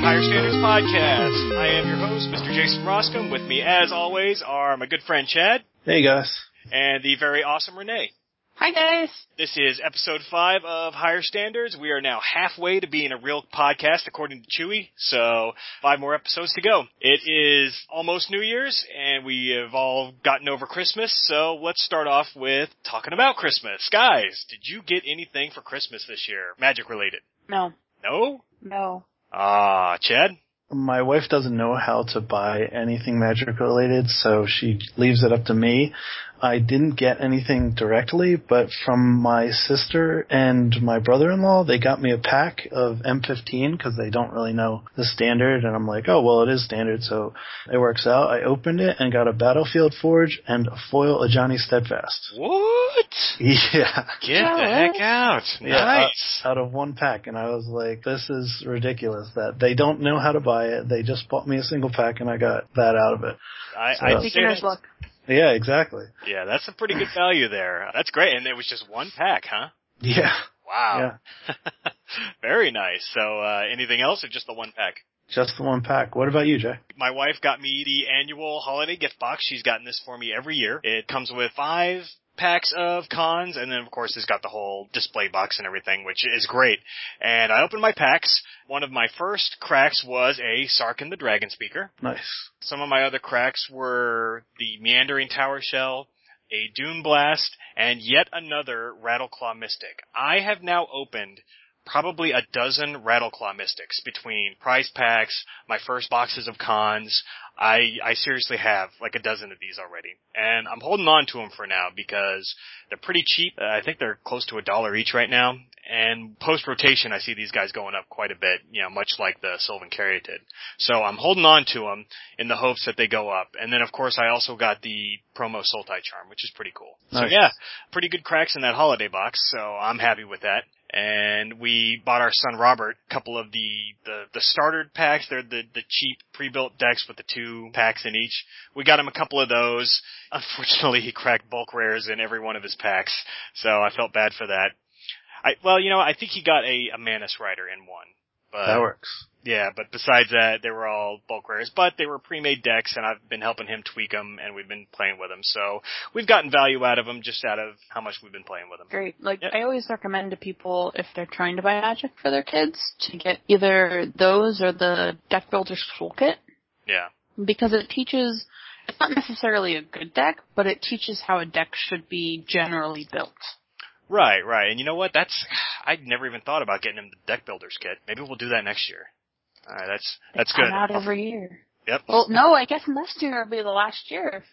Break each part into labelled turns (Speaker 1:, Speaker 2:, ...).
Speaker 1: Higher Standards Podcast. I am your host, Mr. Jason Roscom. With me, as always, are my good friend Chad.
Speaker 2: Hey, guys.
Speaker 1: And the very awesome Renee.
Speaker 3: Hi, guys.
Speaker 1: This is episode 5 of Higher Standards. We are now halfway to being a real podcast, according to Chewy, so 5 more episodes to go. It is almost New Year's, and we have all gotten over Christmas, so let's start off with talking about Christmas. Guys, did you get anything for Christmas this year, magic-related?
Speaker 3: No.
Speaker 1: No?
Speaker 3: No.
Speaker 1: Chad?
Speaker 2: My wife doesn't know how to buy anything magic-related, so she leaves it up to me. I didn't get anything directly, but from my sister and my brother-in-law, they got me a pack of M15 because they don't really know the standard, and I'm like, oh, well, it is standard, so it works out. I opened it and got a Battlefield Forge and a foil Ajani Steadfast.
Speaker 1: What?
Speaker 2: Yeah.
Speaker 1: Get the heck out. Nice.
Speaker 2: Out of one pack, and I was like, this is ridiculous that they don't know how to buy it. They just bought me a single pack, and I got that out of it.
Speaker 3: Beginner's luck.
Speaker 2: Yeah, exactly.
Speaker 1: Yeah, that's a pretty good value there. That's great. And it was just one pack, huh?
Speaker 2: Yeah.
Speaker 1: Wow. Yeah. Very nice. So, anything else or just the one pack?
Speaker 2: Just the one pack. What about you, Jay?
Speaker 1: My wife got me the annual holiday gift box. She's gotten this for me every year. It comes with 5 packs of cons, and then, of course, it's got the whole display box and everything, which is great. And I opened my packs. One of my first cracks was a Sarkhan the Dragon Speaker.
Speaker 2: Nice.
Speaker 1: Some of my other cracks were the Meandering Tower Shell, a Dune Blast, and yet another Rattleclaw Mystic. I have now opened probably a dozen Rattleclaw Mystics between prize packs, my first boxes of cons. I seriously have like a dozen of these already. And I'm holding on to them for now because they're pretty cheap. I think they're close to $1 each right now. And post-rotation, I see these guys going up quite a bit, much like the Sylvan Caryatid. So I'm holding on to them in the hopes that they go up. And then, of course, I also got the promo Sultai Charm, which is pretty cool. Nice. So, yeah, pretty good cracks in that holiday box, so I'm happy with that. And we bought our son Robert a couple of the starter packs. They're the cheap pre-built decks with the 2 packs in each. We got him a couple of those. Unfortunately, he cracked bulk rares in every one of his packs, so I felt bad for that. I think he got a Manus Rider in one. But,
Speaker 2: that works.
Speaker 1: Yeah, but besides that, they were all bulk rares. But they were pre-made decks, and I've been helping him tweak them, and we've been playing with them. So we've gotten value out of them just out of how much we've been playing with them.
Speaker 3: Great. I always recommend to people, if they're trying to buy Magic for their kids, to get either those or the Deck Builder's Toolkit.
Speaker 1: Yeah.
Speaker 3: Because it teaches, it's not necessarily a good deck, but it teaches how a deck should be generally built.
Speaker 1: Right. And you know what? I'd never even thought about getting him the Deck Builder's Kit. Maybe we'll do that next year. All right, that's good.
Speaker 3: Come out every year.
Speaker 1: Yep.
Speaker 3: Well, no, I guess next year will be the last year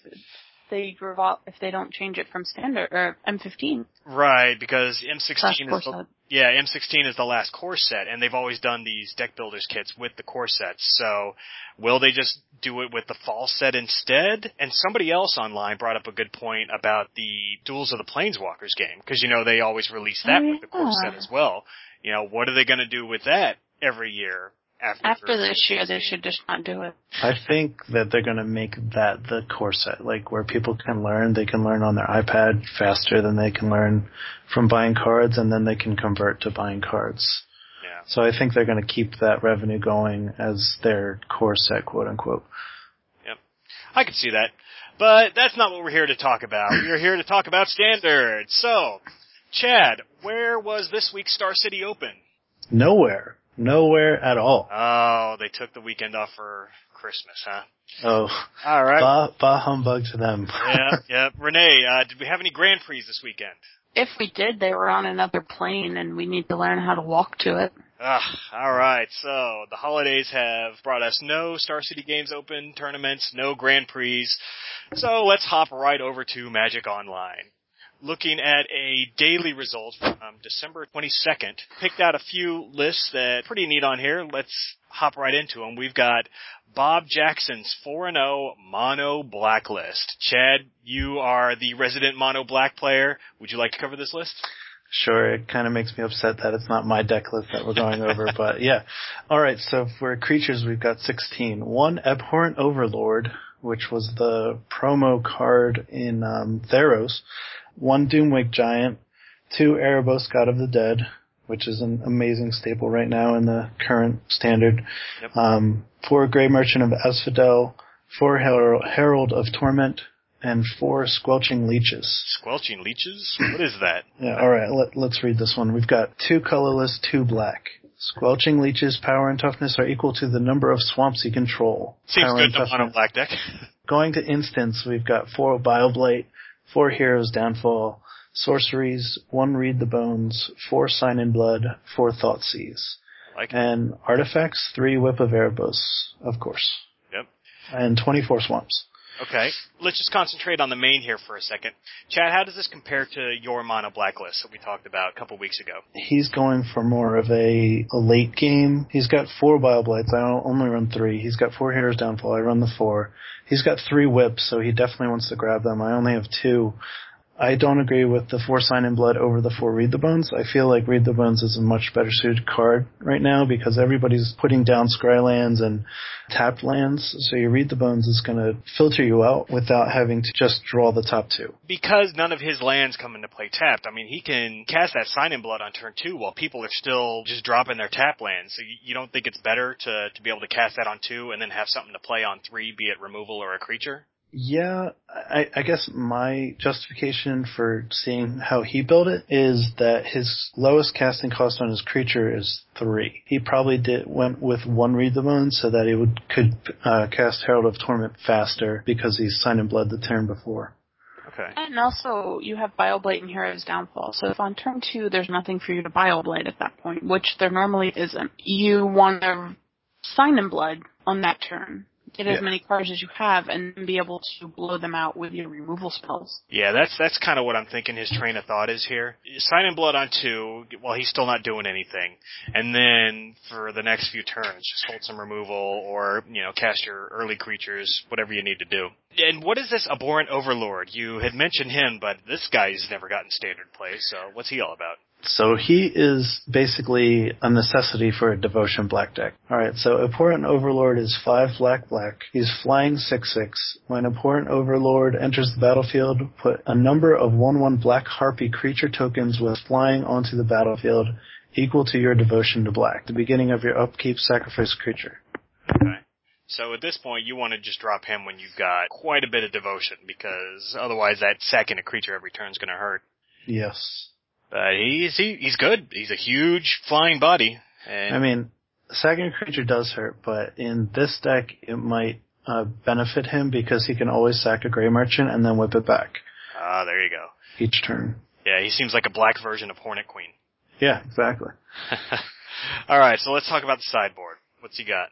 Speaker 3: if they don't change it from standard or M15.
Speaker 1: Right, because M16
Speaker 3: M16
Speaker 1: is the last core set, and they've always done these Deck Builders kits with the core sets. So, will they just do it with the fall set instead? And somebody else online brought up a good point about the Duels of the Planeswalkers game, because they always release that with the core set as well. What are they going to do with that every year?
Speaker 3: After this year, they should just not do it.
Speaker 2: I think that they're going to make that the core set, like where people can learn. They can learn on their iPad faster than they can learn from buying cards, and then they can convert to buying cards.
Speaker 1: Yeah.
Speaker 2: So I think they're going to keep that revenue going as their core set, quote unquote.
Speaker 1: Yep. I could see that. But that's not what we're here to talk about. We're here to talk about standards. So, Chad, where was this week's Star City Open?
Speaker 2: Nowhere at all.
Speaker 1: Oh, they took the weekend off for Christmas, huh?
Speaker 2: Oh.
Speaker 1: All right.
Speaker 2: Bah humbug to them.
Speaker 1: Yeah. Renee, did we have any Grand Prix this weekend?
Speaker 3: If we did, they were on another plane, and we need to learn how to walk to it.
Speaker 1: All right. So the holidays have brought us no Star City Games Open tournaments, no Grand Prix. So let's hop right over to Magic Online. Looking at a daily result from December 22nd, picked out a few lists that are pretty neat on here. Let's hop right into them. We've got Bob Jackson's 4-0 Mono Black list. Chad, you are the resident Mono Black player. Would you like to cover this list?
Speaker 2: Sure, it kind of makes me upset that it's not my deck list that we're going over, but yeah. Alright, so for creatures we've got 16. 1 Abhorrent Overlord, which was the promo card in Theros. 1 Doomwake Giant, 2 Erebos God of the Dead, which is an amazing staple right now in the current standard.
Speaker 1: Yep.
Speaker 2: 4 Grey Merchant of Asphodel, 4 Herald of Torment, and 4 Squelching Leeches.
Speaker 1: Squelching Leeches? What is that?
Speaker 2: Yeah, alright, let's read this one. We've got 2 colorless, 2 black. Squelching Leeches' power and toughness are equal to the number of swamps you control.
Speaker 1: Seems
Speaker 2: power
Speaker 1: good on a black deck.
Speaker 2: Going to instants, we've got 4 Bioblight, 4 Heroes Downfall, sorceries, 1 Read the Bones, 4 Sign in Blood, 4 Thoughtseize.
Speaker 1: Like
Speaker 2: and artifacts, 3 Whip of Erebos, of course.
Speaker 1: Yep.
Speaker 2: And 24 swamps.
Speaker 1: Okay. Let's just concentrate on the main here for a second. Chad, how does this compare to your mono blacklist that we talked about a couple weeks ago?
Speaker 2: He's going for more of a late game. He's got 4 Bioblights. I only run 3. He's got 4 Heroes Downfall. I run the 4. He's got 3 Whips, so he definitely wants to grab them. I only have 2. I don't agree with the 4 Sign in Blood over the 4 Read the Bones. I feel like Read the Bones is a much better suited card right now because everybody's putting down scry lands and tapped lands. So your Read the Bones is going to filter you out without having to just draw the top 2.
Speaker 1: Because none of his lands come into play tapped. I mean, he can cast that Sign in Blood on turn 2 while people are still just dropping their tap lands. So you don't think it's better to be able to cast that on 2 and then have something to play on 3, be it removal or a creature?
Speaker 2: Yeah, I guess my justification for seeing how he built it is that his lowest casting cost on his creature is 3. He probably went with 1 Read the Bones so that he could cast Herald of Torment faster because he's Sign in Blood the turn before.
Speaker 1: Okay.
Speaker 3: And also, you have Bioblight and Hero's Downfall, so if on turn 2 there's nothing for you to Bioblight at that point, which there normally isn't, you want to Sign in Blood on that turn. Get as many cards as you have and be able to blow them out with your removal spells.
Speaker 1: Yeah, that's kind of what I'm thinking his train of thought is here. Sign in Blood on 2 while he's still not doing anything. And then for the next few turns, just hold some removal or, cast your early creatures, whatever you need to do. And what is this Abhorrent Overlord? You had mentioned him, but this guy's never gotten standard play, so what's he all about?
Speaker 2: So he is basically a necessity for a Devotion black deck. Alright, so Abhorrent Overlord is 5 black. He's flying 6/6. When Abhorrent Overlord enters the battlefield, put a number of 1/1 black harpy creature tokens with flying onto the battlefield equal to your devotion to black. At the beginning of your upkeep, sacrifice a creature.
Speaker 1: Okay. So at this point, you want to just drop him when you've got quite a bit of devotion, because otherwise that sacking a creature every turn is going to hurt.
Speaker 2: Yes.
Speaker 1: But he's good. He's a huge flying body. And
Speaker 2: I mean, sacking a creature does hurt, but in this deck, it might benefit him because he can always sack a Grey Merchant and then whip it back.
Speaker 1: Ah, there you go.
Speaker 2: Each turn.
Speaker 1: Yeah, he seems like a black version of Hornet Queen.
Speaker 2: Yeah, exactly.
Speaker 1: Alright, so let's talk about the sideboard. What's he got?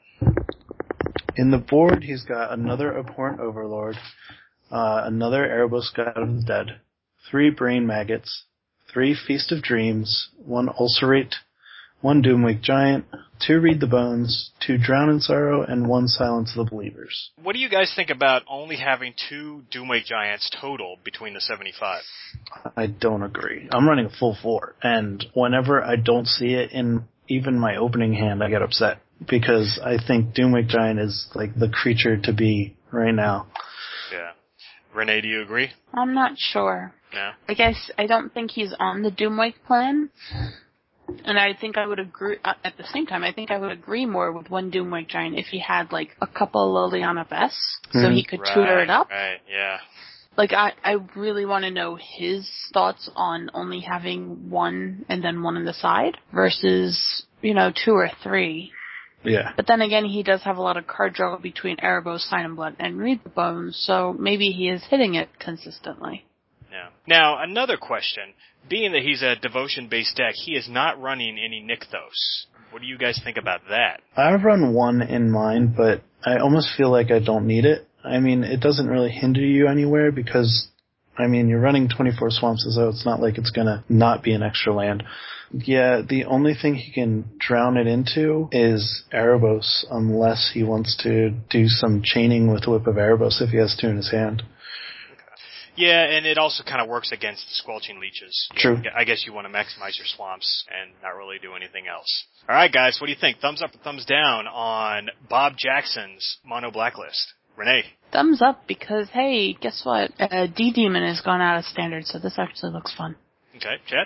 Speaker 2: In the board, he's got another Abhorrent Overlord, another Erebos God of the Dead, 3 Brain Maggots, 3 Feast of Dreams, 1 Ulcerate, 1 Doomwake Giant, 2 Read the Bones, 2 Drown in Sorrow, and 1 Silence the Believers.
Speaker 1: What do you guys think about only having 2 Doomwake Giants total between the 75?
Speaker 2: I don't agree. I'm running a full 4, and whenever I don't see it in even my opening hand, I get upset, because I think Doomwake Giant is like the creature to be right now.
Speaker 1: Yeah. Renee, do you agree?
Speaker 3: I'm not sure.
Speaker 1: No?
Speaker 3: I guess I don't think he's on the Doomwake plan. And I think I would agree, at the same time, I think I would agree more with 1 Doomwake Giant if he had, like, a couple of Liliana Vests, so he could tutor it up.
Speaker 1: Right, yeah.
Speaker 3: Like, I really want to know his thoughts on only having 1 and then 1 on the side versus, 2 or 3.
Speaker 2: Yeah.
Speaker 3: But then again, he does have a lot of card draw between Erebos, Sign in Blood, and Read the Bones, so maybe he is hitting it consistently.
Speaker 1: Yeah. Now, another question. Being that he's a devotion-based deck, he is not running any Nykthos. What do you guys think about that?
Speaker 2: I've run 1 in mine, but I almost feel like I don't need it. I mean, it doesn't really hinder you anywhere because, you're running 24 swamps, so it's not like it's gonna not be an extra land. Yeah, the only thing he can drown it into is Erebos, unless he wants to do some chaining with Whip of Erebos if he has 2 in his hand.
Speaker 1: Yeah, and it also kind of works against the Squelching Leeches.
Speaker 2: True.
Speaker 1: I guess you want to maximize your swamps and not really do anything else. All right, guys, what do you think? Thumbs up or thumbs down on Bob Jackson's Mono Blacklist? Renee?
Speaker 3: Thumbs up because, hey, guess what? D-Demon has gone out of standard, so this actually looks fun.
Speaker 1: Okay, Chad?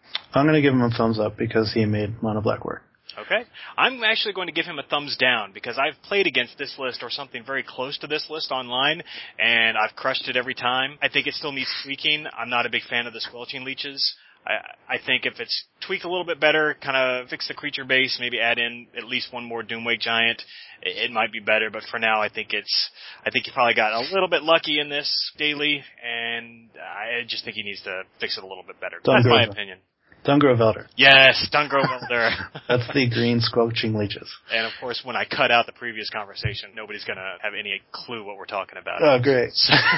Speaker 2: I'm going to give him a thumbs up because he made Mono Black work.
Speaker 1: Okay. I'm actually going to give him a thumbs down because I've played against this list or something very close to this list online, and I've crushed it every time. I think it still needs tweaking. I'm not a big fan of the Squelching Leeches. I think if it's tweaked a little bit better, kind of fix the creature base, maybe add in at least one more Doomwake Giant, it might be better. But for now, I think you probably got a little bit lucky in this daily, and I just think he needs to fix it a little bit better. That's my opinion.
Speaker 2: Dungrovelder.
Speaker 1: Yes, Dungrovelder.
Speaker 2: That's the green Squelching Leeches.
Speaker 1: And of course, when I cut out the previous conversation, nobody's going to have any clue what we're talking about.
Speaker 2: Oh, great.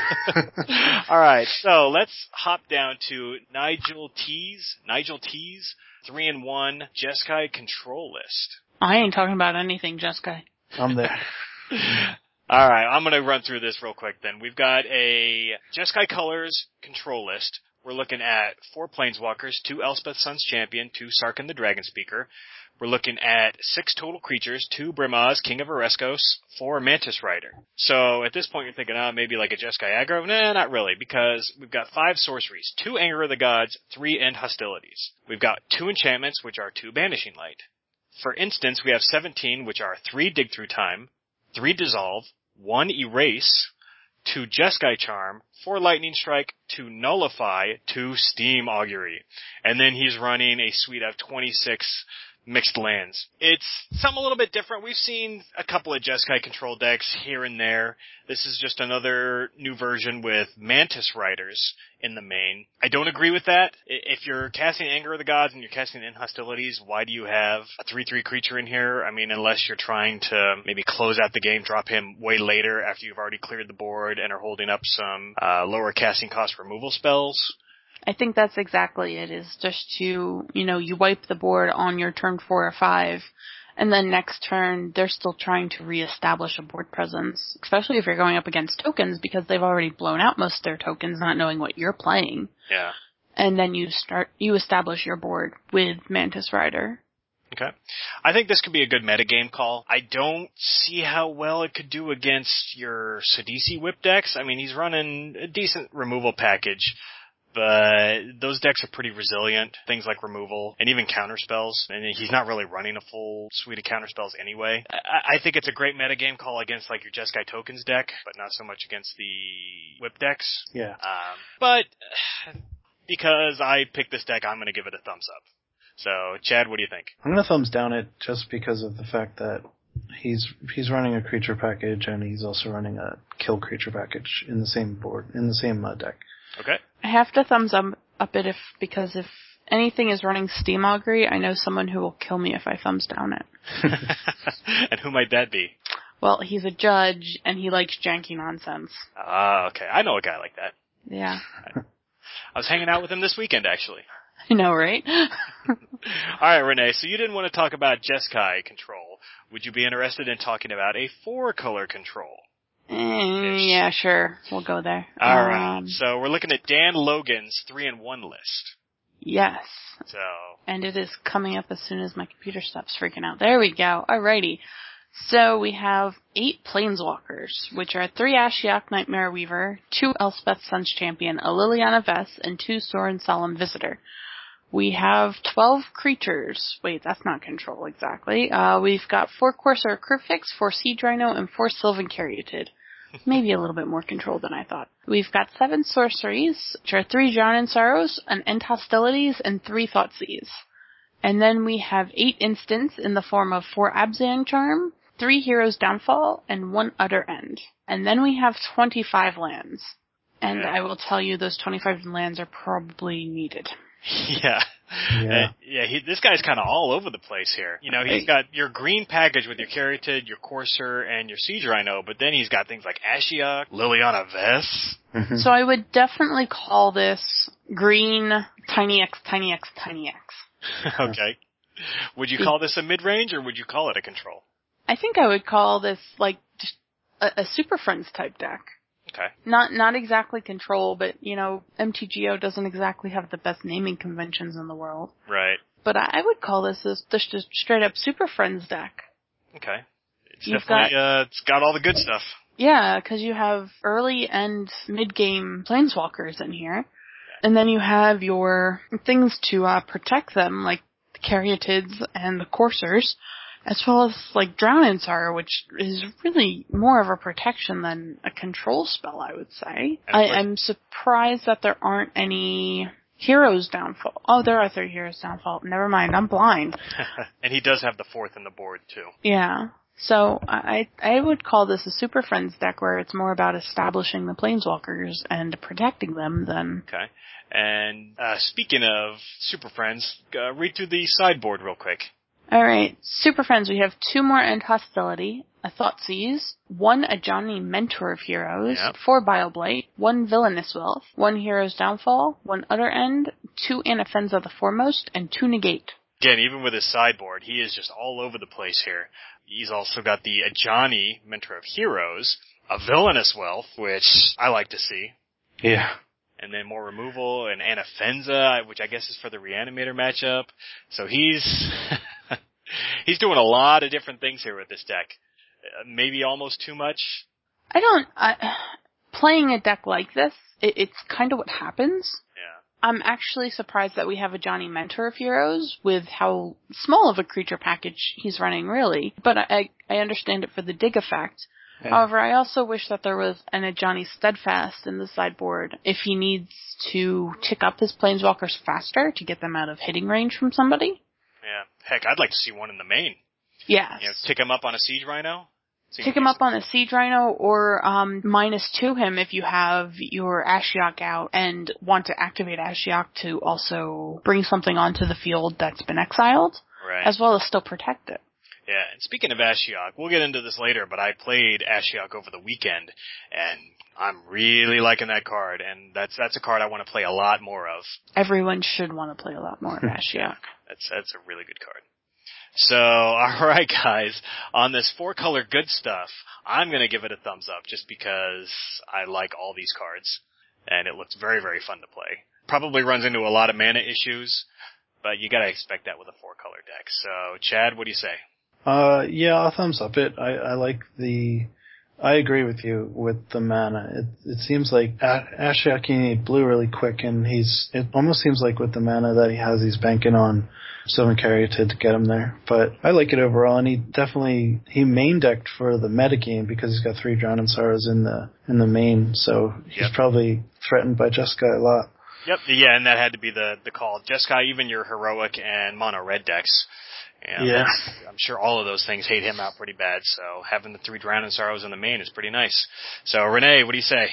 Speaker 1: All right, so let's hop down to Nigel T's 3-in-1 Jeskai control list.
Speaker 3: I ain't talking about anything, Jeskai.
Speaker 2: I'm there.
Speaker 1: All right, I'm going to run through this real quick then. We've got a Jeskai Colors control list. We're looking at 4 Planeswalkers, 2 Elspeth Sun's Champion, 2 Sarkhan the Dragon Speaker. We're looking at 6 total creatures, 2 Brimaz, King of Ereskos, 4 Mantis Rider. So at this point you're thinking, maybe like a Jeskai aggro? Nah, not really, because we've got 5 sorceries, 2 Anger of the Gods, 3 End Hostilities. We've got 2 enchantments, which are 2 Banishing Light. For instance, we have 17, which are 3 Dig Through Time, 3 Dissolve, 1 Erase, 2 Jeskai Charm, 4 Lightning Strike, 2 Nullify, 2 Steam Augury. And then he's running a suite of 26 mixed lands. It's something a little bit different. We've seen a couple of Jeskai control decks here and there. This is just another new version with Mantis Riders in the main. I don't agree with that. If you're casting Anger of the Gods and you're casting In Hostilities, why do you have a 3/3 creature in here? I mean, unless you're trying to maybe close out the game, drop him way later after you've already cleared the board and are holding up some lower casting cost removal spells.
Speaker 3: I think that's exactly it, is just to, you wipe the board on your turn 4 or 5, and then next turn they're still trying to reestablish a board presence, especially if you're going up against tokens, because they've already blown out most of their tokens, not knowing what you're playing.
Speaker 1: Yeah.
Speaker 3: And then you establish your board with Mantis Rider.
Speaker 1: Okay. I think this could be a good metagame call. I don't see how well it could do against your Sidisi whip decks. I mean, he's running a decent removal package, but those decks are pretty resilient. Things like removal and even counterspells. And he's not really running a full suite of counterspells anyway. I think it's a great metagame call against like your Jeskai Tokens deck, but not so much against the whip decks.
Speaker 2: Yeah.
Speaker 1: But because I picked this deck, I'm going to give it a thumbs up. So, Chad, what do you think?
Speaker 2: I'm going to thumbs down it just because of the fact that he's running a creature package and he's also running a kill creature package in the same board, in the same deck.
Speaker 1: Okay.
Speaker 3: I have to thumbs up it because if anything is running Steam Augury, I know someone who will kill me if I thumbs down it.
Speaker 1: And who might that be?
Speaker 3: Well, he's a judge, and he likes janky nonsense.
Speaker 1: Okay. I know a guy like that.
Speaker 3: Yeah.
Speaker 1: I was hanging out with him this weekend, actually.
Speaker 3: I know, right?
Speaker 1: All right, Renee, so you didn't want to talk about Jeskai control. Would you be interested in talking about a 4-color control?
Speaker 3: Yeah, sure. We'll go there.
Speaker 1: All right. So we're looking at Dan Logan's 3-in-1 list.
Speaker 3: Yes.
Speaker 1: So.
Speaker 3: And it is coming up as soon as my computer stops freaking out. There we go. Alrighty. So we have 8 Planeswalkers, which are 3 Ashiok Nightmare Weaver, 2 Elspeth Sun's Champion, a Liliana Vess, and 2 Sorin Solemn Visitor. We have 12 creatures. Wait, that's not control exactly. We've got 4 Corsair Crucifix, 4 Siege Rhino, and 4 Sylvan Caryatid. Maybe a little bit more control than I thought. We've got 7 sorceries, which are 3 Drown Sorrows, an End Hostilities, and 3 Thoughtseize. And then we have 8 instants in the form of 4 Abzan Charm, 3 Heroes Downfall, and 1 Utter End. And then we have 25 lands. And I will tell you, those 25 lands are probably needed.
Speaker 1: Yeah. This guy's kind of all over the place here. He's got your green package with your Caryatid, your Corsair, and your Siege Rhino, but then he's got things like Ashiok, Liliana Vess.
Speaker 2: Mm-hmm.
Speaker 3: So I would definitely call this green Tiny X, Tiny X, Tiny X.
Speaker 1: Okay. Would you call this a mid-range, or would you call it a control?
Speaker 3: I think I would call this, just a Super Friends type deck.
Speaker 1: Okay.
Speaker 3: Not exactly control, but, MTGO doesn't exactly have the best naming conventions in the world.
Speaker 1: Right.
Speaker 3: But I would call this just a straight up Super Friends deck.
Speaker 1: Okay. It's got all the good stuff.
Speaker 3: Yeah, because you have early and mid-game Planeswalkers in here. And then you have your things to protect them, like the Caryatids and the Coursers, as well as like Drownansar, which is really more of a protection than a control spell, I would say. I'm surprised that there aren't any Heroes Downfall. Oh, there are 3 Heroes Downfall. Never mind, I'm blind.
Speaker 1: And he does have the 4th in the board, too.
Speaker 3: Yeah. So I would call this a Super Friends deck where it's more about establishing the Planeswalkers and protecting them than...
Speaker 1: Okay. And speaking of Super Friends, read through the sideboard real quick.
Speaker 3: Alright, Super Friends, we have 2 more End Hostility, a Thoughtseize, 1 Ajani Mentor of Heroes, 4 Bioblight, 1 Villainous Wealth, 1 Hero's Downfall, 1 Utter End, 2 Anafenza the Foremost, and 2 Negate.
Speaker 1: Again, even with his sideboard, he is just all over the place here. He's also got the Ajani Mentor of Heroes, a Villainous Wealth, which I like to see.
Speaker 2: Yeah.
Speaker 1: And then more removal, and Anafenza, which I guess is for the Reanimator matchup. So he's he's doing a lot of different things here with this deck. Maybe almost too much.
Speaker 3: Playing a deck like this, it's kind of what happens.
Speaker 1: Yeah.
Speaker 3: I'm actually surprised that we have a Ajani Mentor of Heroes with how small of a creature package he's running, really. But I understand it for the dig effect. Yeah. However, I also wish that there was an Ajani Steadfast in the sideboard if he needs to tick up his Planeswalkers faster to get them out of hitting range from somebody.
Speaker 1: Yeah. Heck, I'd like to see one in the main.
Speaker 3: Yes.
Speaker 1: Tick him up on a Siege Rhino.
Speaker 3: Tick him up on a Siege Rhino or -2 him if you have your Ashiok out and want to activate Ashiok to also bring something onto the field that's been exiled.
Speaker 1: Right. As
Speaker 3: well as still protect it.
Speaker 1: Yeah, and speaking of Ashiok, we'll get into this later, but I played Ashiok over the weekend, and I'm really liking that card, and that's a card I want to play a lot more of.
Speaker 3: Everyone should want to play a lot more of Ashiok.
Speaker 1: That's a really good card. So, alright guys, on this 4-color good stuff, I'm gonna give it a thumbs up, just because I like all these cards, and it looks very, very fun to play. Probably runs into a lot of mana issues, but you gotta expect that with a 4-color deck. So, Chad, what do you say?
Speaker 2: Yeah, I'll thumbs up it. I agree with you with the mana. It seems like Ashiok, you need blue really quick, and it almost seems like with the mana that he has, he's banking on Sylvan Caryatid to get him there. But I like it overall, and he main decked for the metagame because he's got 3 Drownansars in the main, so he's probably threatened by Jeskai a lot.
Speaker 1: Yep, yeah, and that had to be the call. Jeskai, even your heroic and mono red decks. Yeah. I'm sure all of those things hate him out pretty bad, so having the 3 Drownansars in the main is pretty nice. So, Renee, what do you say?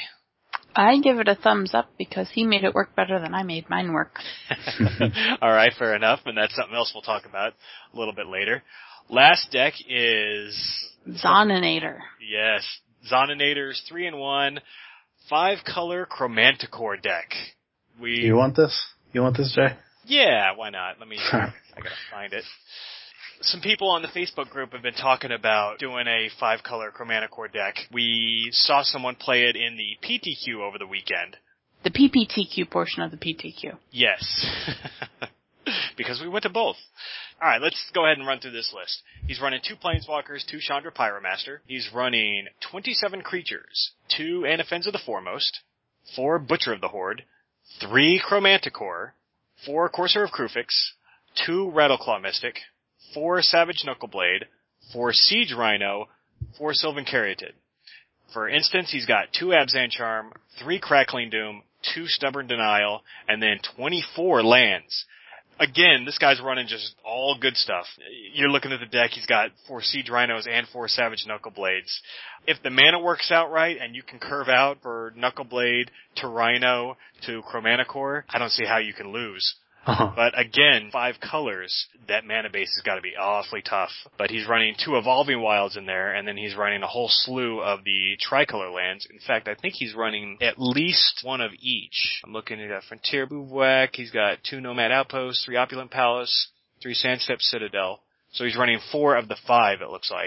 Speaker 3: I give it a thumbs up because he made it work better than I made mine work.
Speaker 1: Alright, fair enough, and that's something else we'll talk about a little bit later. Last deck is...
Speaker 3: Zoninator.
Speaker 1: Yes, Zoninator's 3-in-1, 5-color Chromanticore deck.
Speaker 2: You want this? You want this, Jay?
Speaker 1: Yeah, why not? I gotta find it. Some people on the Facebook group have been talking about doing a 5-color Chromanticore deck. We saw someone play it in the PTQ over the weekend.
Speaker 3: The PPTQ portion of the PTQ.
Speaker 1: Yes. Because we went to both. Alright, let's go ahead and run through this list. He's running 2 Planeswalkers, 2 Chandra Pyromaster. He's running 27 creatures, 2 Anafenza the Foremost, 4 Butcher of the Horde, 3 Chromanticore, 4 Courser of Kruphix, 2 Rattleclaw Mystic, 4 Savage Knuckleblade, 4 Siege Rhino, 4 Sylvan Caryatid. For instance, he's got 2 Abzan Charm, 3 Crackling Doom, 2 Stubborn Denial, and then 24 lands. Again, this guy's running just all good stuff. You're looking at the deck, he's got 4 Siege Rhinos and 4 Savage Knuckleblades. If the mana works out right and you can curve out for Knuckleblade to Rhino to Chromanticore, I don't see how you can lose. But again, 5 colors, that mana base has got to be awfully tough. But he's running 2 Evolving Wilds in there, and then he's running a whole slew of the tricolor lands. In fact, I think he's running at least 1 of each. I'm looking at Frontier Bivouac, he's got 2 Nomad Outposts, 3 Opulent Palace, 3 Sandstep Citadel. So he's running 4 of the 5, it looks like.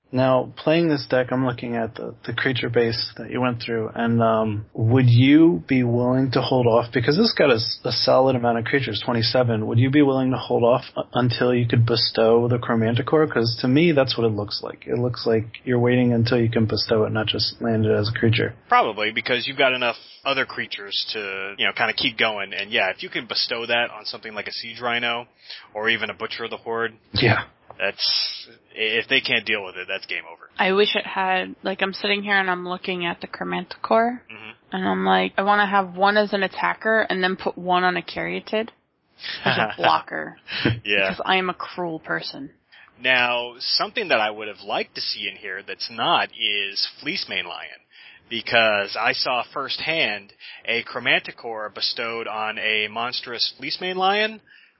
Speaker 2: Now, playing this deck, I'm looking at the creature base that you went through, and would you be willing to hold off, because this got a solid amount of creatures, 27, would you be willing to hold off until you could bestow the Chromanticore? Because to me, that's what it looks like. It looks like you're waiting until you can bestow it, not just land it as a creature.
Speaker 1: Probably, because you've got enough other creatures to, kind of keep going. And yeah, if you can bestow that on something like a Siege Rhino, or even a Butcher of the Horde.
Speaker 2: Yeah.
Speaker 1: If they can't deal with it, that's game over.
Speaker 3: I wish it had, I'm sitting here and I'm looking at the Chromanticore, and I'm like, I want to have one as an attacker and then put one on a Caryatid as a blocker.
Speaker 1: Yeah.
Speaker 3: Because I am a cruel person.
Speaker 1: Now, something that I would have liked to see in here that's not is Fleecemane Lion. Because I saw firsthand a Chromanticore bestowed on a monstrous Fleecemane Lion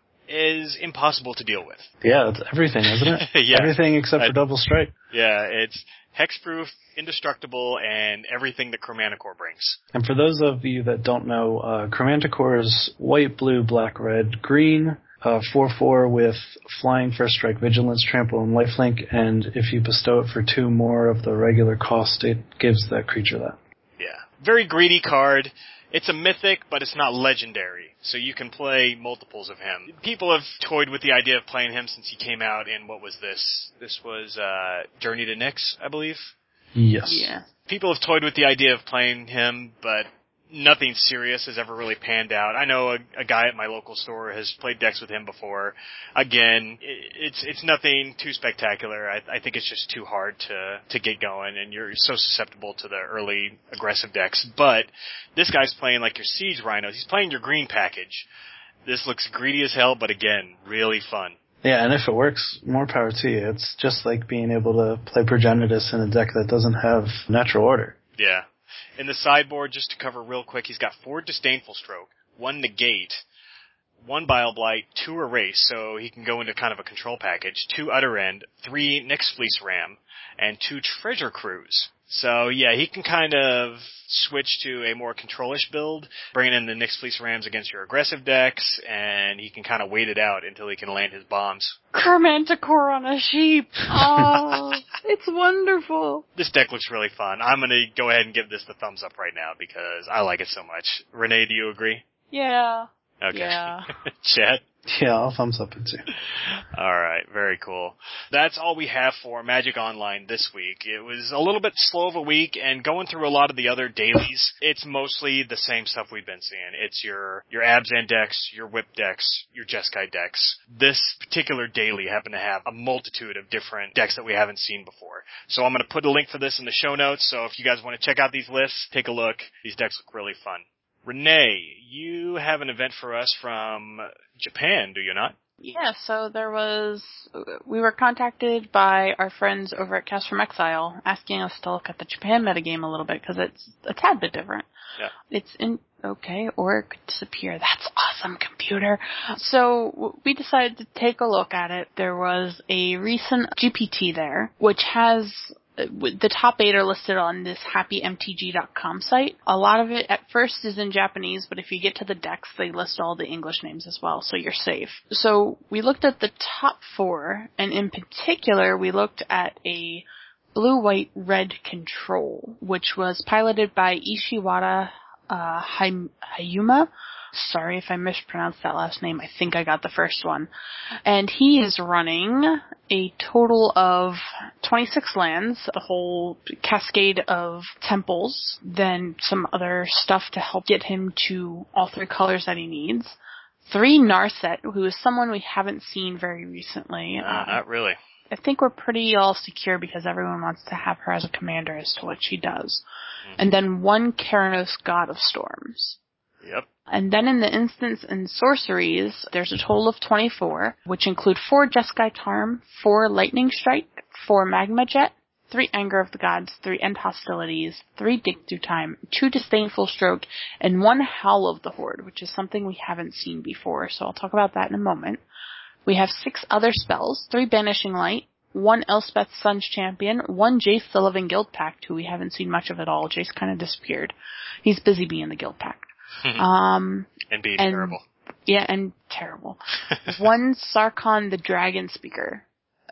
Speaker 1: is impossible to deal with.
Speaker 2: Yeah, it's everything, isn't it?
Speaker 1: Yeah.
Speaker 2: Everything except for double strike.
Speaker 1: Yeah, it's hexproof, indestructible, and everything that Chromanticore brings.
Speaker 2: And for those of you that don't know, Chromanticore is white, blue, black, red, green, 4/4 with flying, first strike, vigilance, trample, and lifelink, and if you bestow it for 2 more of the regular cost, it gives that creature that.
Speaker 1: Yeah. Very greedy card. It's a mythic, but it's not legendary, so you can play multiples of him. People have toyed with the idea of playing him since he came out in, what was this? This was Journey to Nyx, I believe?
Speaker 2: Yes.
Speaker 3: Yeah.
Speaker 1: People have toyed with the idea of playing him, but nothing serious has ever really panned out. I know a guy at my local store has played decks with him before. Again, it's nothing too spectacular. I think it's just too hard to get going, and you're so susceptible to the early aggressive decks. But this guy's playing like your Siege Rhinos. He's playing your green package. This looks greedy as hell, but again, really fun.
Speaker 2: Yeah, and if it works, more power to you. It's just like being able to play Progenitus in a deck that doesn't have natural order.
Speaker 1: Yeah. In the sideboard, just to cover real quick, he's got 4 Disdainful Stroke, 1 Negate, 1 Bile Blight, 2 Erase, so he can go into kind of a control package, 2 Utter End, 3 Nyx Fleece Ram, and 2 Treasure Cruise. So yeah, he can kind of switch to a more control-ish build, bringing in the Nyx Fleece Rams against your aggressive decks, and he can kind of wait it out until he can land his bombs.
Speaker 3: Chromanticore on a sheep! Oh, it's wonderful!
Speaker 1: This deck looks really fun. I'm going to go ahead and give this the thumbs up right now because I like it so much. Renee, do you agree?
Speaker 3: Yeah.
Speaker 1: Okay.
Speaker 3: Yeah.
Speaker 1: Chet?
Speaker 2: Yeah, I'll thumbs up it too.
Speaker 1: Alright, very cool. That's all we have for Magic Online this week. It was a little bit slow of a week, and going through a lot of the other dailies, it's mostly the same stuff we've been seeing. It's your Abzan decks, your Whip decks, your Jeskai decks. This particular daily happened to have a multitude of different decks that we haven't seen before. So I'm going to put a link for this in the show notes, so if you guys want to check out these lists, take a look. These decks look really fun. Renee, you have an event for us from Japan, do you not?
Speaker 3: Yeah, so we were contacted by our friends over at Cast from Exile asking us to look at the Japan metagame a little bit because it's a tad bit different.
Speaker 1: Yeah.
Speaker 3: It's okay, or it could disappear. That's awesome, computer. So we decided to take a look at it. There was a recent GPT there, which has the top 8 are listed on this happymtg.com site. A lot of it at first is in Japanese, but if you get to the decks, they list all the English names as well, so you're safe. So we looked at the top 4, and in particular, we looked at a blue-white-red control, which was piloted by Ishiwata Hayuma. Sorry if I mispronounced that last name. I think I got the first one. And he is running a total of 26 lands, a whole cascade of temples, then some other stuff to help get him to all 3 colors that he needs. 3 Narset, who is someone we haven't seen very recently.
Speaker 1: Not really.
Speaker 3: I think we're pretty all secure because everyone wants to have her as a commander as to what she does. Mm-hmm. And then 1 Keranos, God of Storms.
Speaker 1: Yep.
Speaker 3: And then in the instants and sorceries, there's a total of 24, which include 4 Jeskai Charm, 4 Lightning Strike, 4 Magma Jet, 3 Anger of the Gods, 3 End Hostilities, 3 Dig Through Time, 2 Disdainful Stroke, and 1 Howl of the Horde, which is something we haven't seen before, so I'll talk about that in a moment. We have 6 other spells, 3 Banishing Light, 1 Elspeth Sun's Champion, 1 Jace the Living Guild Pact, who we haven't seen much of at all. Jace kind of disappeared. He's busy being the Guild Pact.
Speaker 1: And being terrible.
Speaker 3: Yeah, and terrible. 1 Sarkhan the Dragon Speaker.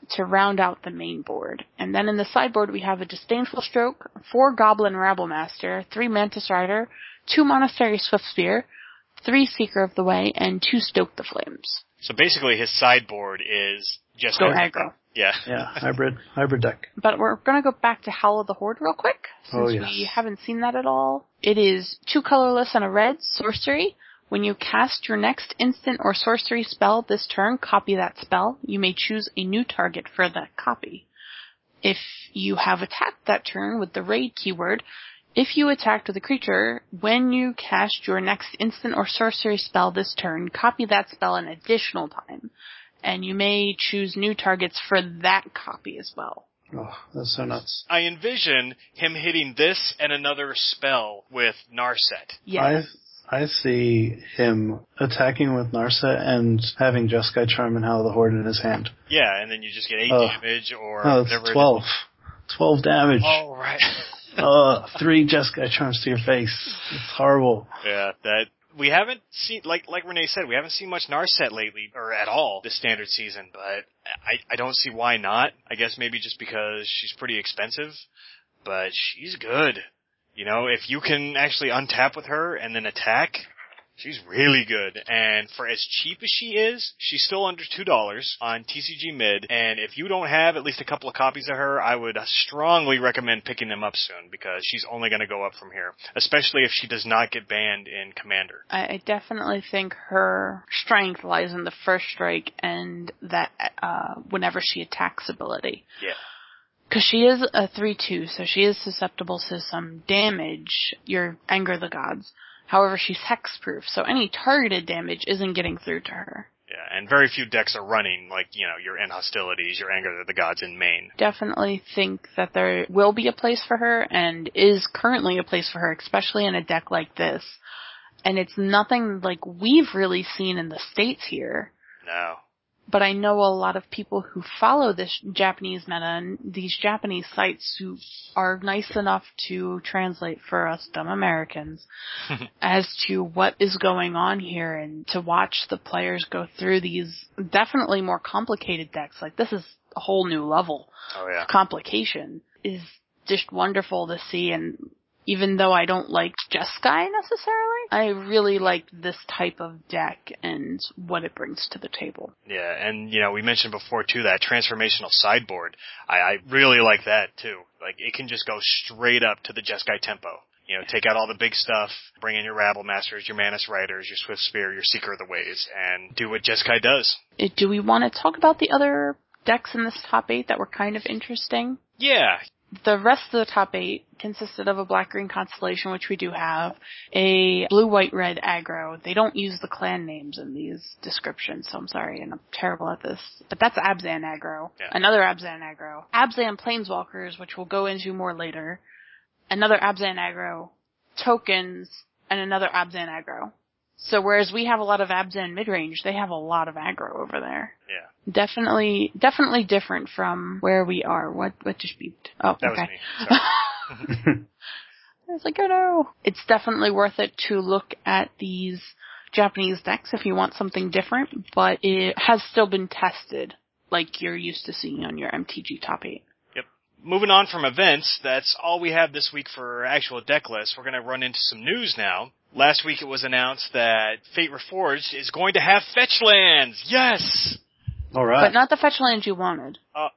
Speaker 3: to round out the main board. And then in the sideboard we have a Disdainful Stroke, 4 Goblin Rabblemaster, 3 Mantis Rider, 2 Monastery Swiftspear, 3 Seeker of the Way, and 2 Stoke the Flames.
Speaker 1: So basically his sideboard is just
Speaker 3: go aggro.
Speaker 1: Yeah.
Speaker 2: Yeah, hybrid deck.
Speaker 3: But we're going to go back to Howl of the Horde real quick, since
Speaker 2: yes.
Speaker 3: we haven't seen that at all. It is 2 colorless and a red sorcery. When you cast your next instant or sorcery spell this turn, copy that spell. You may choose a new target for that copy. If you have attacked that turn with the raid keyword, if you attacked with a creature, when you cast your next instant or sorcery spell this turn, copy that spell an additional time. And you may choose new targets for that copy as well.
Speaker 2: Oh, that's so nuts.
Speaker 1: I envision him hitting this and another spell with Narset.
Speaker 3: Yes.
Speaker 2: I see him attacking with Narset and having Jeskai Charm and Howl of the Horde in his hand.
Speaker 1: Yeah, and then you just get 8 damage or
Speaker 2: that's
Speaker 1: whatever.
Speaker 2: 12. 12 damage.
Speaker 1: Oh, right.
Speaker 2: 3 Jeskai Charms to your face. It's horrible.
Speaker 1: Yeah, that we haven't seen, like Renee said, we haven't seen much Narset lately, or at all, this standard season, but I don't see why not. I guess maybe just because she's pretty expensive, but she's good. You know, if you can actually untap with her and then attack, she's really good. And for as cheap as she is, she's still under $2 on TCG Mid. And if you don't have at least a couple of copies of her, I would strongly recommend picking them up soon, because she's only going to go up from here, especially if she does not get banned in Commander.
Speaker 3: I definitely think her strength lies in the first strike and that whenever she attacks ability.
Speaker 1: Yeah.
Speaker 3: Because she is a 3/2, so she is susceptible to some damage, your Anger the Gods. However, she's hexproof, so any targeted damage isn't getting through to her.
Speaker 1: Yeah, and very few decks are running, like, you know, your End Hostilities, your Anger the Gods in main.
Speaker 3: Definitely think that there will be a place for her, and is currently a place for her, especially in a deck like this. And it's nothing like we've really seen in the States here.
Speaker 1: No.
Speaker 3: But I know a lot of people who follow this Japanese meta and these Japanese sites who are nice enough to translate for us dumb Americans as to what is going on here, and to watch the players go through these definitely more complicated decks. Like, this is a whole new level of complication. Is just wonderful to see. And even though I don't like Jeskai necessarily, I really like this type of deck and what it brings to the table.
Speaker 1: Yeah, and, you know, we mentioned before, too, that transformational sideboard. I really like that, too. Like, it can just go straight up to the Jeskai tempo. You know, take out all the big stuff, bring in your Rabble-Masters, your Mantis Riders, your Swiftspear, your Seeker of the Ways, and do what Jeskai does.
Speaker 3: Do we want to talk about the other decks in this top 8 that were kind of interesting?
Speaker 1: Yeah.
Speaker 3: The rest of the top 8 consisted of a black-green constellation, which we do have, a blue-white-red aggro. They don't use the clan names in these descriptions, so I'm sorry, and I'm terrible at this. But that's Abzan aggro. Yeah. Another Abzan aggro. Abzan Planeswalkers, which we'll go into more later. Another Abzan aggro. Tokens, and another Abzan aggro. So whereas we have a lot of Abzan mid-range, they have a lot of aggro over there.
Speaker 1: Yeah.
Speaker 3: Definitely different from where we are. What just beeped? Oh,
Speaker 1: that
Speaker 3: okay.
Speaker 1: Was me. Sorry.
Speaker 3: I was like, oh no. It's definitely worth it to look at these Japanese decks if you want something different, but it has still been tested like you're used to seeing on your MTG top 8.
Speaker 1: Yep. Moving on from events, that's all we have this week for actual deck lists. We're going to run into some news now. Last week it was announced that Fate Reforged is going to have fetch lands. Yes!
Speaker 2: All right.
Speaker 3: But not the fetch lands you wanted.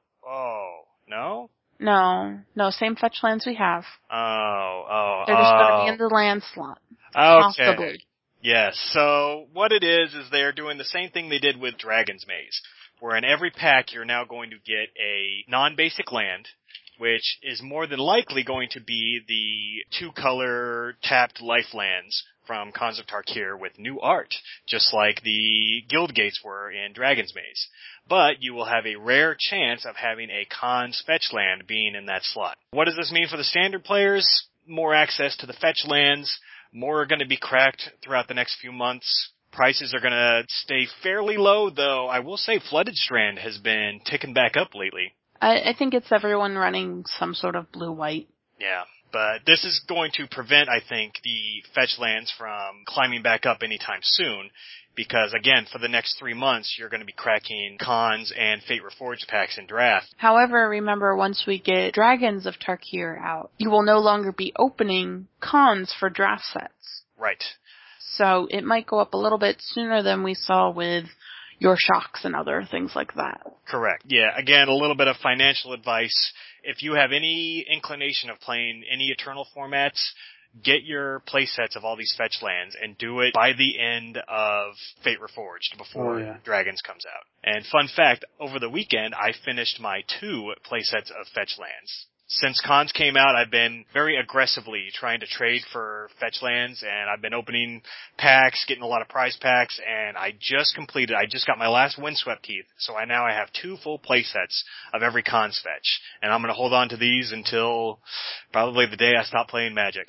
Speaker 1: No?
Speaker 3: No, same fetch lands we have.
Speaker 1: They're
Speaker 3: just going to be in the land slot.
Speaker 1: Okay.
Speaker 3: Possibly.
Speaker 1: Yes, so what it is they're doing the same thing they did with Dragon's Maze, where in every pack you're now going to get a non-basic land, which is more than likely going to be the 2-color tapped life lands from Khans of Tarkir with new art, just like the Guild Gates were in Dragon's Maze. But you will have a rare chance of having a Khan's fetch land being in that slot. What does this mean for the standard players? More access to the fetch lands, more are going to be cracked throughout the next few months. Prices are going to stay fairly low, though I will say Flooded Strand has been ticking back up lately.
Speaker 3: I think it's everyone running some sort of blue-white.
Speaker 1: Yeah. But this is going to prevent, I think, the fetch lands from climbing back up anytime soon. Because, again, for the next 3 months, you're going to be cracking Khans and Fate Reforged packs in draft.
Speaker 3: However, remember, once we get Dragons of Tarkir out, you will no longer be opening Khans for draft sets.
Speaker 1: Right.
Speaker 3: So it might go up a little bit sooner than we saw with your shocks and other things like that.
Speaker 1: Correct. Yeah, again, a little bit of financial advice. If you have any inclination of playing any Eternal formats, get your playsets of all these fetch lands and do it by the end of Fate Reforged before Dragons comes out. And fun fact, over the weekend, I finished my 2 playsets of fetch lands. Since Khans came out, I've been very aggressively trying to trade for fetch lands, and I've been opening packs, getting a lot of prize packs, and I just got my last Windswept Teeth, so I have 2 full playsets of every Khans fetch, and I'm going to hold on to these until probably the day I stop playing Magic.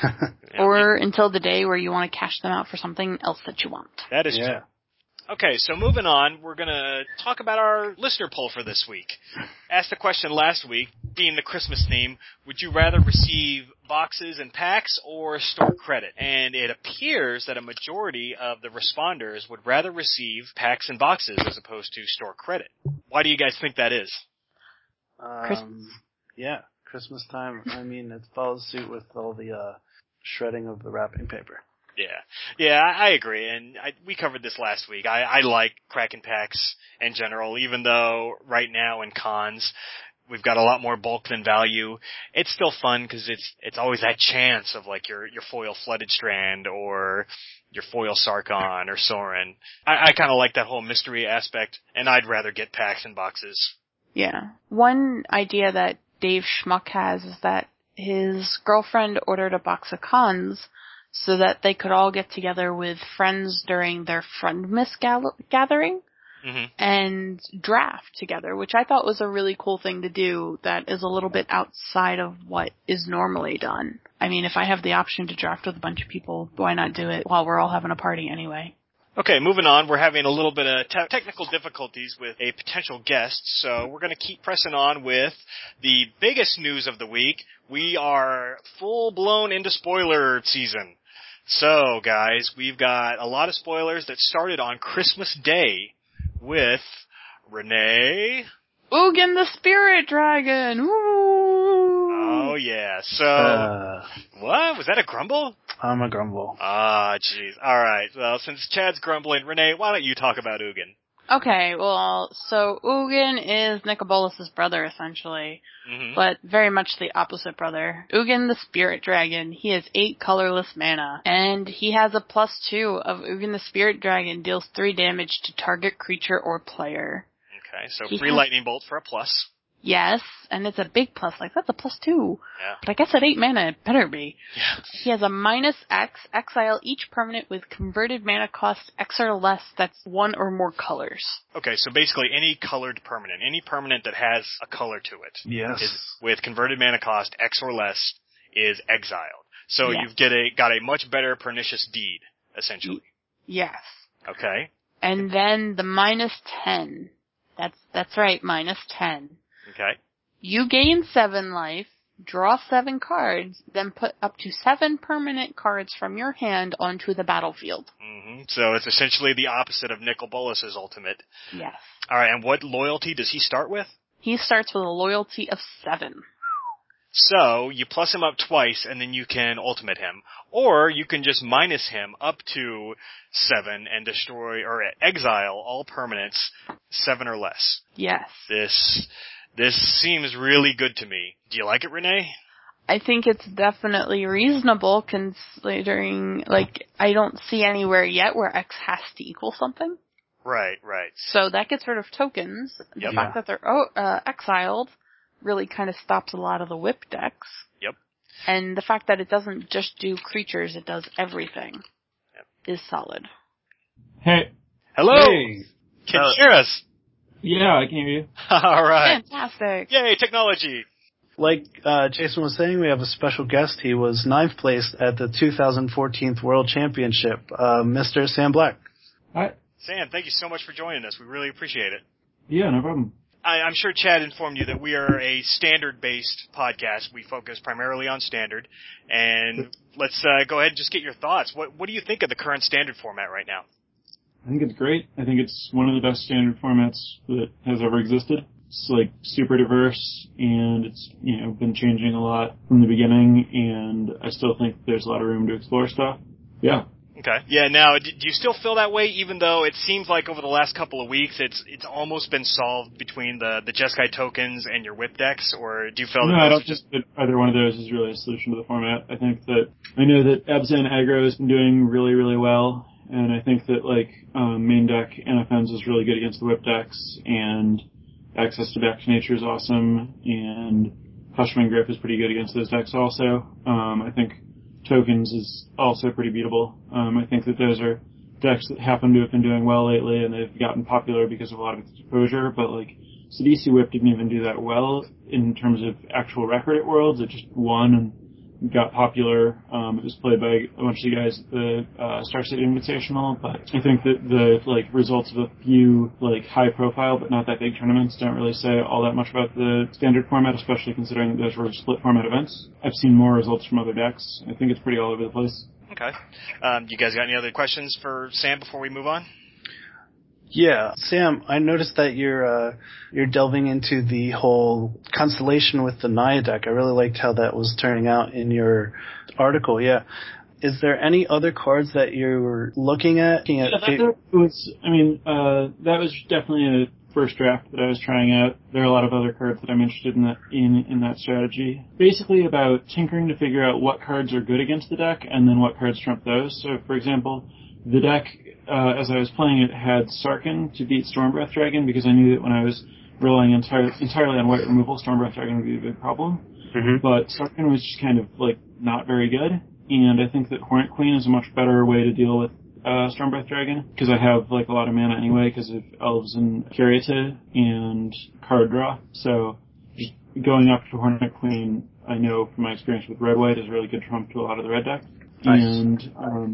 Speaker 3: Or until the day where you want to cash them out for something else that you want.
Speaker 1: That is true. Okay, so moving on, we're going to talk about our listener poll for this week. Asked the question last week, being the Christmas theme, would you rather receive boxes and packs or store credit? And it appears that a majority of the responders would rather receive packs and boxes as opposed to store credit. Why do you guys think that is?
Speaker 3: Christmas.
Speaker 2: Yeah, Christmas time. I mean, it follows suit with all the shredding of the wrapping paper.
Speaker 1: Yeah, I agree, and we covered this last week. I like cracking packs in general, even though right now in Khans we've got a lot more bulk than value. It's still fun because it's always that chance of like your foil Flooded Strand or your foil Sarkhan or Sorin. I kind of like that whole mystery aspect, and I'd rather get packs and boxes.
Speaker 3: Yeah. One idea that Dave Schmuck has is that his girlfriend ordered a box of Khans so that they could all get together with friends during their Friendmas gathering and draft together, which I thought was a really cool thing to do that is a little bit outside of what is normally done. I mean, if I have the option to draft with a bunch of people, why not do it while we're all having a party anyway?
Speaker 1: Okay, moving on. We're having a little bit of technical difficulties with a potential guest, so we're going to keep pressing on with the biggest news of the week. We are full-blown into spoiler season. So, guys, we've got a lot of spoilers that started on Christmas Day with Renee.
Speaker 3: Ugin the Spirit Dragon! Ooh!
Speaker 1: Oh, yeah. So, what? Was that a grumble?
Speaker 2: I'm a grumble.
Speaker 1: Ah, jeez. All right. Well, since Chad's grumbling, Renee, why don't you talk about Ugin?
Speaker 3: Okay, well, so Ugin is Nicobolas' brother, essentially, but very much the opposite brother. Ugin the Spirit Dragon, he has 8 colorless mana, and he has a +2 of Ugin the Spirit Dragon deals 3 damage to target creature or player.
Speaker 1: Okay, so free lightning bolt for a plus.
Speaker 3: Yes, and it's a big plus, like that's a +2.
Speaker 1: Yeah.
Speaker 3: But I guess at 8 mana it better be.
Speaker 1: Yeah.
Speaker 3: He has a -X, exile each permanent with converted mana cost X or less that's 1 or more colors.
Speaker 1: Okay, so basically any colored permanent, any permanent that has a color to it, is, with converted mana cost X or less, is exiled. So you've got a much better Pernicious Deed, essentially.
Speaker 3: Yes.
Speaker 1: Okay.
Speaker 3: And then the -10. That's right, -10.
Speaker 1: Okay.
Speaker 3: You gain 7 life, draw 7 cards, then put up to 7 permanent cards from your hand onto the battlefield.
Speaker 1: So it's essentially the opposite of Nicobolas' ultimate.
Speaker 3: Yes.
Speaker 1: Alright, and what loyalty does he start with?
Speaker 3: He starts with a loyalty of 7.
Speaker 1: So, you plus him up twice, and then you can ultimate him. Or, you can just minus him up to 7 and destroy, or exile all permanents 7 or less.
Speaker 3: Yes.
Speaker 1: This seems really good to me. Do you like it, Renee?
Speaker 3: I think it's definitely reasonable considering, I don't see anywhere yet where X has to equal something.
Speaker 1: Right.
Speaker 3: So that gets rid of tokens. The fact that they're exiled really kind of stops a lot of the whip decks.
Speaker 1: Yep.
Speaker 3: And the fact that it doesn't just do creatures, it does everything is solid.
Speaker 4: Hey.
Speaker 1: Hello!
Speaker 4: Hey.
Speaker 1: Can you hear us?
Speaker 4: Yeah, I can hear you.
Speaker 1: Alright.
Speaker 3: Fantastic.
Speaker 1: Yay, technology!
Speaker 2: Like Jason was saying, we have a special guest. He was 9th place at the 2014 World Championship, Mr. Sam Black.
Speaker 4: Hi.
Speaker 1: Sam, thank you so much for joining us. We really appreciate it.
Speaker 4: Yeah, no problem.
Speaker 1: I'm sure Chad informed you that we are a standard-based podcast. We focus primarily on standard. And let's go ahead and just get your thoughts. What do you think of the current standard format right now?
Speaker 4: I think it's great. I think it's one of the best standard formats that has ever existed. It's like super diverse, and it's been changing a lot from the beginning, and I still think there's a lot of room to explore stuff. Yeah.
Speaker 1: Okay. Yeah. Now, do you still feel that way? Even though it seems like over the last couple of weeks, it's almost been solved between the Jeskai tokens and your whip decks, or do you feel that?
Speaker 4: No, I don't think that either one of those is really a solution to the format. I know that Abzan aggro has been doing really, really well, and I think that main deck NFNs is really good against the whip decks, and access to back to nature is awesome, and Hushman Griff is pretty good against those decks also. I think tokens is also pretty beatable. I think that those are decks that happen to have been doing well lately, and they've gotten popular because of a lot of exposure, but Sidisi Whip didn't even do that well in terms of actual record at Worlds. It just won and got popular. It was played by a bunch of the guys at the Star City Invitational, but I think that the results of a few high profile but not that big tournaments don't really say all that much about the standard format, especially considering that those were split format events. I've seen more results from other decks. I think it's pretty all over the place.
Speaker 1: Okay. You guys got any other questions for Sam before we move on?
Speaker 2: Yeah, Sam, I noticed that you're delving into the whole constellation with the Naya deck. I really liked how that was turning out in your article. Yeah, is there any other cards that you were looking at?
Speaker 4: That was definitely a first draft that I was trying out. There are a lot of other cards that I'm interested in that strategy. Basically about tinkering to figure out what cards are good against the deck and then what cards trump those. So, for example, the deck, as I was playing it, had Sarkhan to beat Stormbreath Dragon because I knew that when I was relying entirely on white removal, Stormbreath Dragon would be a big problem. Mm-hmm. But Sarkhan was just kind of not very good, and I think that Hornet Queen is a much better way to deal with Stormbreath Dragon because I have a lot of mana anyway because of Elves and Caryatid and card draw. So just going up to Hornet Queen, I know from my experience with Red-White, is a really good trump to a lot of the red deck. Nice. And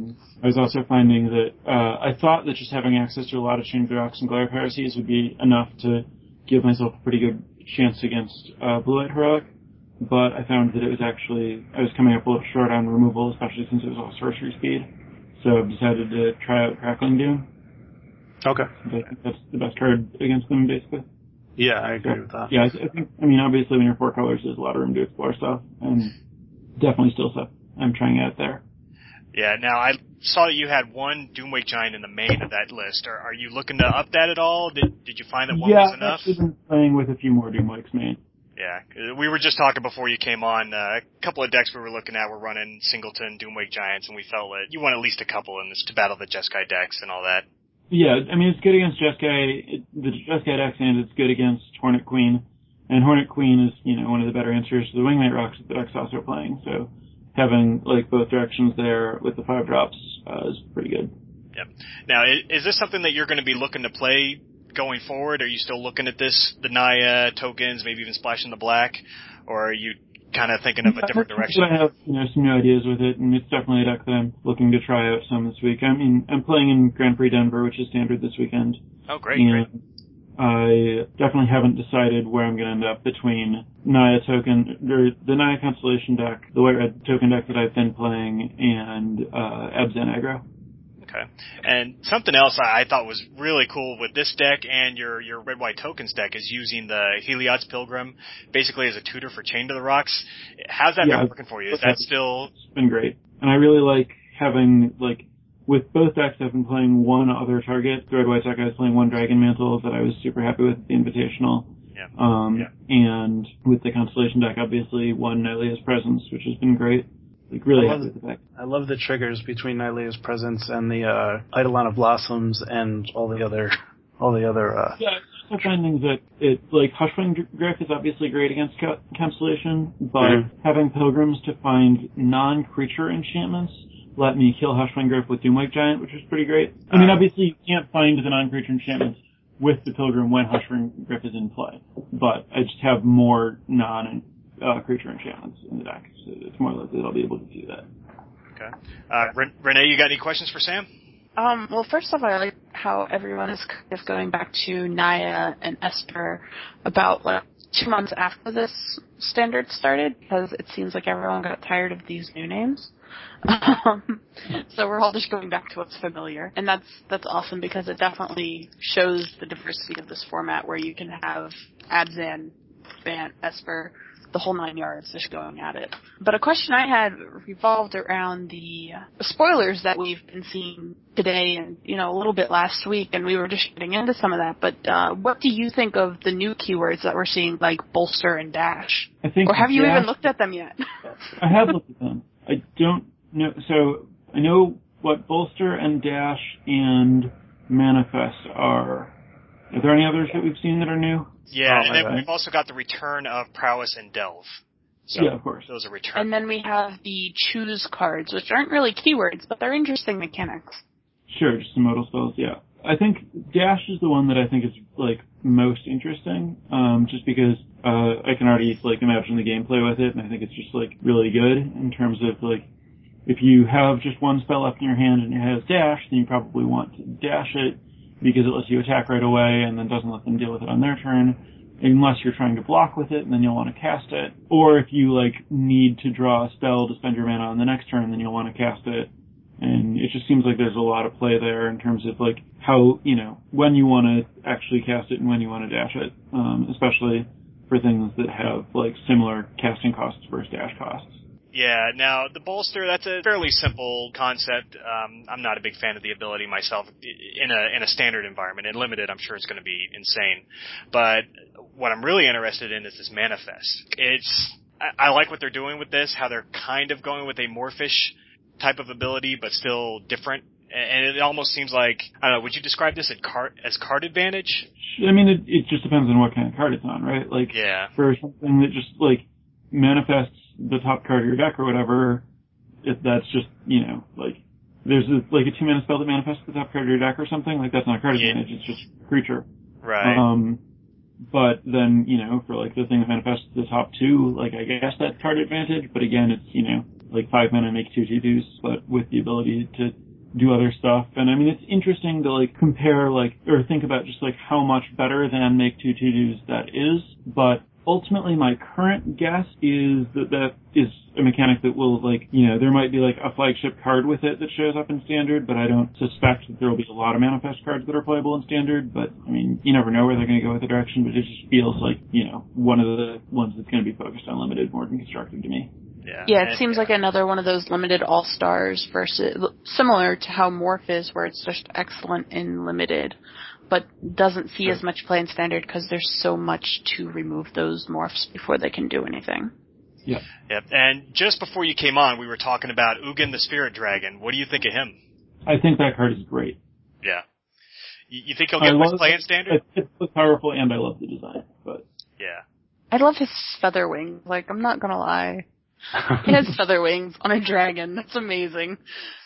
Speaker 4: I was also finding that I thought that just having access to a lot of Chain of the Rocks and Glare Heresies would be enough to give myself a pretty good chance against Blue-White Heroic, but I found that I was coming up a little short on removal, especially since it was all sorcery speed. So I've decided to try out Crackling Doom.
Speaker 2: Okay.
Speaker 4: I think that's the best card against them, basically.
Speaker 2: Yeah, I agree with that.
Speaker 4: Yeah, I think, obviously when you're 4 colors, there's a lot of room to explore stuff, and definitely still stuff I'm trying out there.
Speaker 1: Yeah, now I saw that you had one Doomwake Giant in the main of that list. Are you looking to up that at all? Did you find that one was enough?
Speaker 4: Yeah, I've been playing with a few more Doomwakes main.
Speaker 1: Yeah, we were just talking before you came on. A couple of decks we were looking at were running Singleton, Doomwake Giants, and we felt that you want at least a couple in this to battle the Jeskai decks and all that.
Speaker 4: Yeah, it's good against Jeskai, the Jeskai decks, and it's good against Hornet Queen. And Hornet Queen is, one of the better answers to the Wingmate Rocks that the decks also are playing, so having both directions there with the 5 drops is pretty good.
Speaker 1: Yep. Now, is this something that you're going to be looking to play going forward? Are you still looking at the Naya tokens, maybe even splashing the black, or are you kind of thinking of a different direction?
Speaker 4: I have some new ideas with it, and it's definitely a deck that I'm looking to try out some this week. I'm playing in Grand Prix Denver, which is standard this weekend.
Speaker 1: Oh, great.
Speaker 4: I definitely haven't decided where I'm going to end up between Naya token, or the Naya Constellation deck, the white-red token deck that I've been playing, and Abzan aggro.
Speaker 1: Okay. And something else I thought was really cool with this deck and your red-white tokens deck is using the Heliod's Pilgrim basically as a tutor for Chain to the Rocks. How's that been working for you? Is that still...
Speaker 4: It's been great. And I really like having, with both decks I've been playing one other target. The red-white deck I was playing one Dragon Mantle that I was super happy with at the Invitational.
Speaker 1: Yeah.
Speaker 4: And with the Constellation deck, obviously, one Nylea's Presence, which has been great. Really happy with the deck.
Speaker 2: I love the triggers between Nylea's Presence and the Eidolon of Blossoms and all the other.
Speaker 4: Yeah, I'm finding that Hushwing Griff is obviously great against Constellation, but having Pilgrims to find non-creature enchantments let me kill Hushwing Griff with Doomwake Giant, which was pretty great. Obviously you can't find the non-creature enchantments with the Pilgrim when Hushwing Griff is in play, but I just have more creature enchantments in the deck, so it's more likely that I'll be able to do that.
Speaker 1: Okay. Renee, you got any questions for Sam?
Speaker 3: Well, first off, I like how everyone is kind of going back to Naya and Esper about 2 months after this standard started, because it seems like everyone got tired of these new names. So we're all just going back to what's familiar, and that's awesome because it definitely shows the diversity of this format where you can have Abzan, Bant, Esper, the whole 9 yards just going at it. But a question I had revolved around the spoilers that we've been seeing today and, a little bit last week, and we were just getting into some of that. But what do you think of the new keywords that we're seeing, like bolster and dash? Or have you even looked at them yet?
Speaker 4: I have looked at them. I don't know. So I know what bolster and dash and manifest are. Are there any others that we've seen that are new?
Speaker 1: Yeah, and then we've also got the return of Prowess and Delve. So
Speaker 4: yeah, of course.
Speaker 1: Those are returns.
Speaker 3: And then we have the choose cards, which aren't really keywords, but they're interesting mechanics.
Speaker 4: Sure, just some modal spells, yeah. I think Dash is the one that I think is, most interesting, just because I can already, imagine the gameplay with it, and I think it's just, really good in terms of, if you have just one spell left in your hand and it has Dash, then you probably want to dash it, because it lets you attack right away and then doesn't let them deal with it on their turn, unless you're trying to block with it, and then you'll want to cast it. Or if you, need to draw a spell to spend your mana on the next turn, then you'll want to cast it. And it just seems like there's a lot of play there in terms of, how, when you want to actually cast it and when you want to dash it, especially for things that have, similar casting costs versus dash costs.
Speaker 1: Yeah, now, the bolster, that's a fairly simple concept. I'm not a big fan of the ability myself in a standard environment. In limited, I'm sure it's going to be insane. But what I'm really interested in is this manifest. I like what they're doing with this, how they're kind of going with a Morphish type of ability, but still different. And it almost seems like, I don't know, would you describe this as card advantage?
Speaker 4: I mean, it just depends on what kind of card it's on, right?
Speaker 1: Yeah.
Speaker 4: For something that just, manifests the top card of your deck or whatever, if that's just, there's a 2-mana spell that manifests the top card of your deck or something, that's not a card advantage, it's just creature.
Speaker 1: Right.
Speaker 4: But then, for the thing that manifests the top 2, I guess that's card advantage, but again, it's, 5 mana make 2/2/2s, but with the ability to do other stuff. And I mean, it's interesting to compare or think about just how much better than make 2/2/2s that is, but ultimately, my current guess is that is a mechanic that will, there might be, a flagship card with it that shows up in Standard, but I don't suspect that there will be a lot of manifest cards that are playable in Standard, but, I mean, you never know where they're going to go with the direction, but it just feels like, one of the ones that's going to be focused on Limited more than Constructed to me.
Speaker 3: Yeah, it seems like another one of those limited all-stars versus, similar to how Morph is, where it's just excellent in limited, but doesn't see as much play in standard because there's so much to remove those morphs before they can do anything.
Speaker 4: Yep.
Speaker 1: And just before you came on, we were talking about Ugin the Spirit Dragon. What do you think of him?
Speaker 4: I think that card is great.
Speaker 1: Yeah. You think he'll get much play in standard?
Speaker 4: It's powerful, and I love the design, but...
Speaker 1: Yeah.
Speaker 3: I love his feather wings. I'm not gonna lie. He has feather wings on a dragon. That's amazing.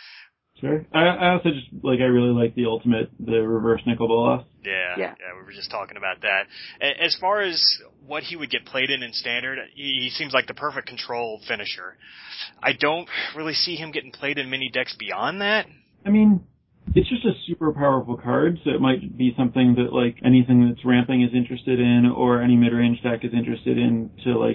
Speaker 4: Sure. I also just, I really like the reverse Nicol Bolas.
Speaker 1: Yeah, we were just talking about that. As far as what he would get played in Standard, he seems like the perfect control finisher. I don't really see him getting played in many decks beyond that.
Speaker 4: I mean, it's just a super powerful card, so it might be something that, anything that's ramping is interested in, or any mid-range deck is interested in to,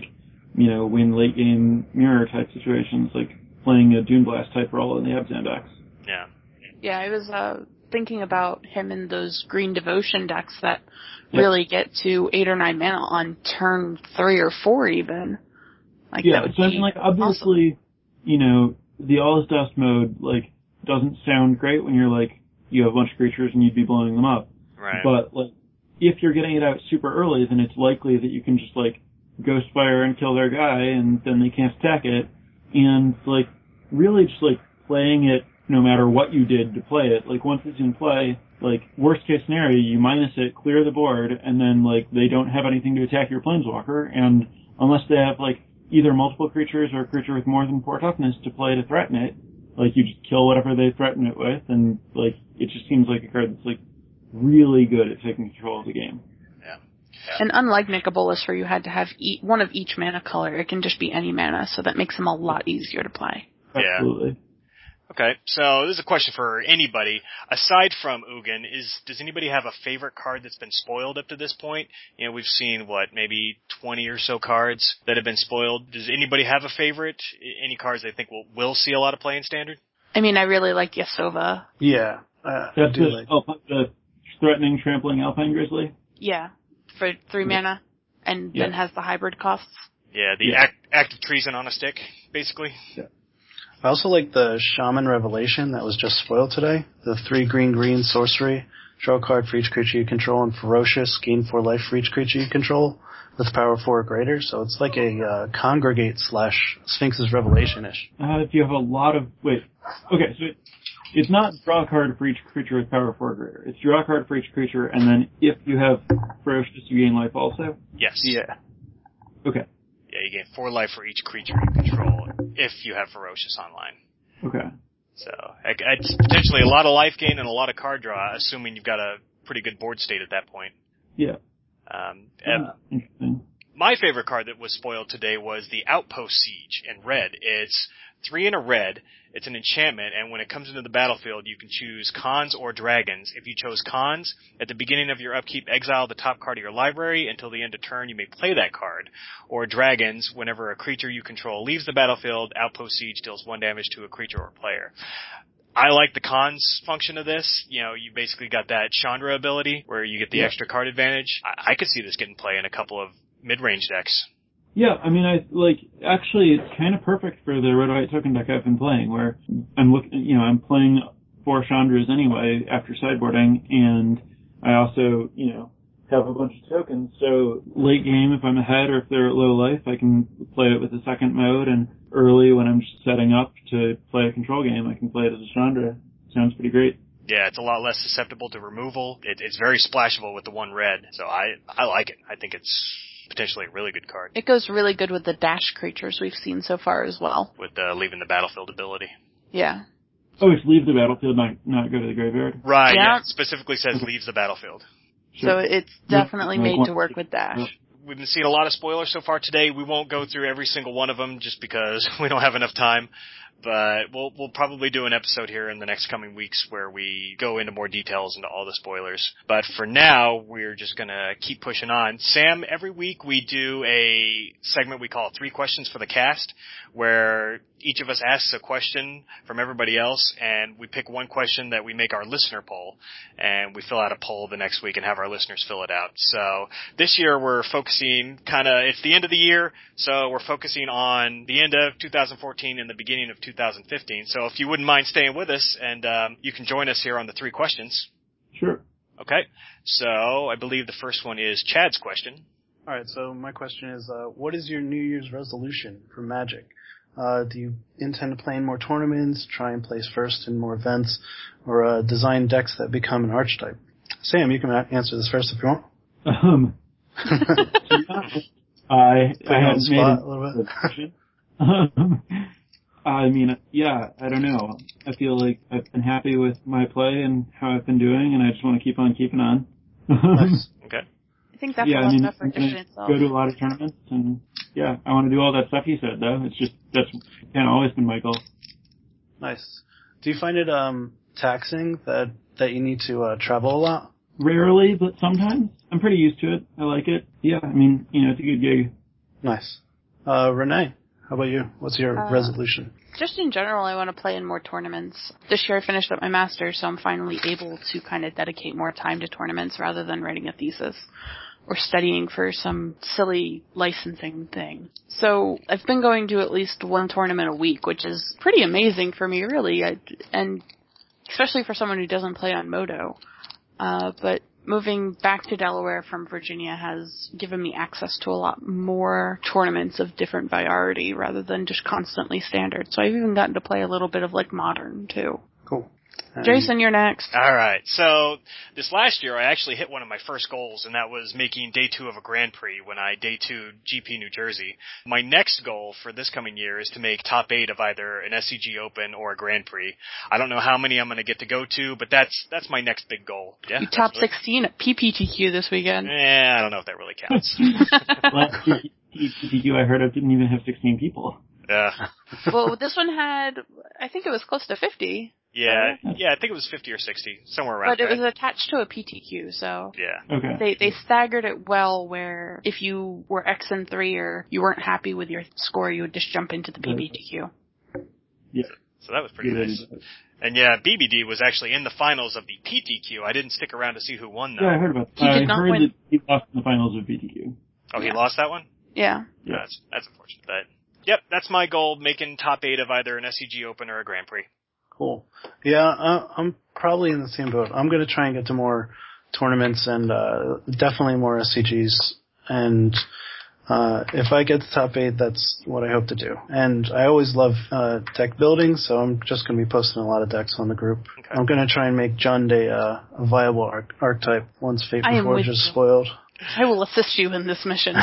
Speaker 4: win late-game mirror-type situations, playing a Dune Blast type role in the Abzan decks.
Speaker 1: Yeah.
Speaker 3: Yeah, I was thinking about him in those Green Devotion decks that really get to 8 or 9 mana on turn 3 or 4 even.
Speaker 4: Yeah, so I mean, obviously,
Speaker 3: awesome.
Speaker 4: The All is Dust mode, doesn't sound great when you're, you have a bunch of creatures and you'd be blowing them up.
Speaker 1: Right.
Speaker 4: But, if you're getting it out super early, then it's likely that you can just, Ghostfire and kill their guy, and then they can't attack it. And, really just, playing it no matter what you did to play it. Once it's in play, worst case scenario, you minus it, clear the board, and then, they don't have anything to attack your Planeswalker, and unless they have, either multiple creatures or a creature with more than 4 toughness to play to threaten it, you just kill whatever they threaten it with, and, it just seems like a card that's, really good at taking control of the game.
Speaker 3: And unlike Nicobolus, where you had to have one of each mana color, it can just be any mana, so that makes him a lot easier to play.
Speaker 4: Absolutely.
Speaker 1: Okay, so this is a question for anybody. Aside from Ugin, does anybody have a favorite card that's been spoiled up to this point? You know, we've seen, maybe 20 or so cards that have been spoiled. Does anybody have a favorite? Any cards they think will see a lot of play in Standard?
Speaker 3: I mean, I really like Yasova.
Speaker 2: Yeah.
Speaker 4: That's the threatening, trampling Alpine Grizzly?
Speaker 3: Yeah, for 3 mana, and then has the hybrid costs.
Speaker 1: Yeah, the act of treason on a stick, basically.
Speaker 4: Yeah.
Speaker 2: I also like the Shaman Revelation that was just spoiled today. The 3 green sorcery. Draw a card for each creature you control, and Ferocious, gain 4 life for each creature you control, with power 4 or greater. So it's like a Congregate / Sphinx's Revelation-ish.
Speaker 4: If you have a lot of... Wait. Okay, so it's not draw a card for each creature with power 4 or greater. It's draw a card for each creature, and then if you have Ferocious, you gain life also?
Speaker 1: Yes.
Speaker 2: Yeah.
Speaker 4: Okay.
Speaker 1: Yeah, you gain 4 life for each creature you control if you have Ferocious online.
Speaker 4: Okay.
Speaker 1: So, it's potentially a lot of life gain and a lot of card draw, assuming you've got a pretty good board state at that point.
Speaker 4: Yeah.
Speaker 1: Interesting. My favorite card that was spoiled today was the Outpost Siege in red. It's 3 in a red. It's an enchantment, and when it comes into the battlefield, you can choose Khans or Dragons. If you chose Khans, at the beginning of your upkeep, exile the top card of your library. Until the end of turn, you may play that card. Or Dragons, whenever a creature you control leaves the battlefield, Outpost Siege deals 1 damage to a creature or player. I like the Khans function of this. You know, you basically got that Chandra ability, where you get the extra card advantage. I could see this getting play in a couple of mid-range decks.
Speaker 4: Yeah, I mean, actually, it's kind of perfect for the red white token deck I've been playing, where I'm playing 4 Chandras anyway after sideboarding, and I also, have a bunch of tokens. So late game, if I'm ahead or if they're at low life, I can play it with the second mode, and early when I'm just setting up to play a control game, I can play it as a Chandra. Sounds pretty great.
Speaker 1: Yeah, it's a lot less susceptible to removal. It's very splashable with the 1 red, so I like it. I think it's potentially a really good card.
Speaker 3: It goes really good with the dash creatures we've seen so far as well.
Speaker 1: With the leaving the battlefield ability.
Speaker 3: Yeah.
Speaker 4: Oh, it's leave the battlefield, not go to the graveyard?
Speaker 1: Right, yeah. It specifically says leaves the battlefield.
Speaker 3: Sure. So it's definitely made to work with dash.
Speaker 1: We've been seeing a lot of spoilers so far today. We won't go through every single one of them just because we don't have enough time. But we'll probably do an episode here in the next coming weeks where we go into more details into all the spoilers. But for now, we're just gonna keep pushing on. Sam, every week we do a segment we call 3 Questions for the Cast, where each of us asks a question from everybody else, and we pick one question that we make our listener poll, and we fill out a poll the next week and have our listeners fill it out. So this year we're focusing it's the end of the year, so we're focusing on the end of 2014 and the beginning of 2015. So if you wouldn't mind staying with us, and you can join us here on the 3 questions.
Speaker 4: Sure.
Speaker 1: Okay. So I believe the first one is Chad's question.
Speaker 2: All right, so my question is, what is your New Year's resolution for Magic? Do you intend to play in more tournaments, try and place first in more events, or design decks that become an archetype? Sam, you can answer this first if you want.
Speaker 4: I had made
Speaker 2: a little bit.
Speaker 4: I mean, yeah, I don't know. I feel like I've been happy with my play and how I've been doing, and I just want to keep on keeping on.
Speaker 1: Nice. Okay.
Speaker 3: I think that's a lot of effort in itself.
Speaker 4: Go to a lot of tournaments, and yeah, I want to do all that stuff you said, though. It's just, that's kind of always been my goal.
Speaker 2: Nice. Do you find it taxing that you need to travel a lot?
Speaker 4: Rarely, but sometimes. I'm pretty used to it. I like it. Yeah, I mean, it's a good gig.
Speaker 2: Nice. Renee, how about you? What's your resolution?
Speaker 3: Just in general, I want to play in more tournaments. This year I finished up my master's, so I'm finally able to kind of dedicate more time to tournaments rather than writing a thesis or studying for some silly licensing thing. So I've been going to at least 1 tournament a week, which is pretty amazing for me, really, and especially for someone who doesn't play on Modo. But moving back to Delaware from Virginia has given me access to a lot more tournaments of different variety rather than just constantly standard. So I've even gotten to play a little bit of modern too.
Speaker 2: Cool.
Speaker 3: Jason, you're next.
Speaker 1: All right. So this last year, I actually hit one of my first goals, and that was making day 2 of a Grand Prix when I day 2'd GP New Jersey. My next goal for this coming year is to make top 8 of either an SCG Open or a Grand Prix. I don't know how many I'm going to get to go to, but that's my next big goal. Yeah,
Speaker 3: you top 16 at PPTQ this weekend.
Speaker 1: I don't know if that really counts.
Speaker 4: Last PPTQ I heard of didn't even have 16 people.
Speaker 1: Yeah.
Speaker 3: Well, this one had, I think it was close to 50.
Speaker 1: Yeah, yeah, I think it was 50 or 60, somewhere around
Speaker 3: But it was attached to a PTQ, so
Speaker 1: yeah.
Speaker 4: Okay.
Speaker 3: They staggered it well where if you were X and 3 or you weren't happy with your score, you would just jump into the PBTQ.
Speaker 4: Yeah.
Speaker 1: So that was pretty nice. And yeah, BBD was actually in the finals of the PTQ. I didn't stick around to see who won, though.
Speaker 4: Yeah, I heard about that.
Speaker 3: He did not
Speaker 4: heard
Speaker 3: win.
Speaker 4: that he lost in the finals of PTQ.
Speaker 1: Oh, he lost that one?
Speaker 3: Yeah.
Speaker 4: Yeah.
Speaker 1: That's unfortunate. But, yep, that's my goal, making top 8 of either an SCG Open or a Grand Prix.
Speaker 2: Cool. Yeah, I'm probably in the same boat. I'm going to try and get to more tournaments and definitely more SCGs. And if I get to top 8, that's what I hope to do. And I always love deck building, so I'm just going to be posting a lot of decks on the group. Okay. I'm going to try and make Jund a viable archetype once Fate Reforged is spoiled.
Speaker 3: I will assist you in this mission.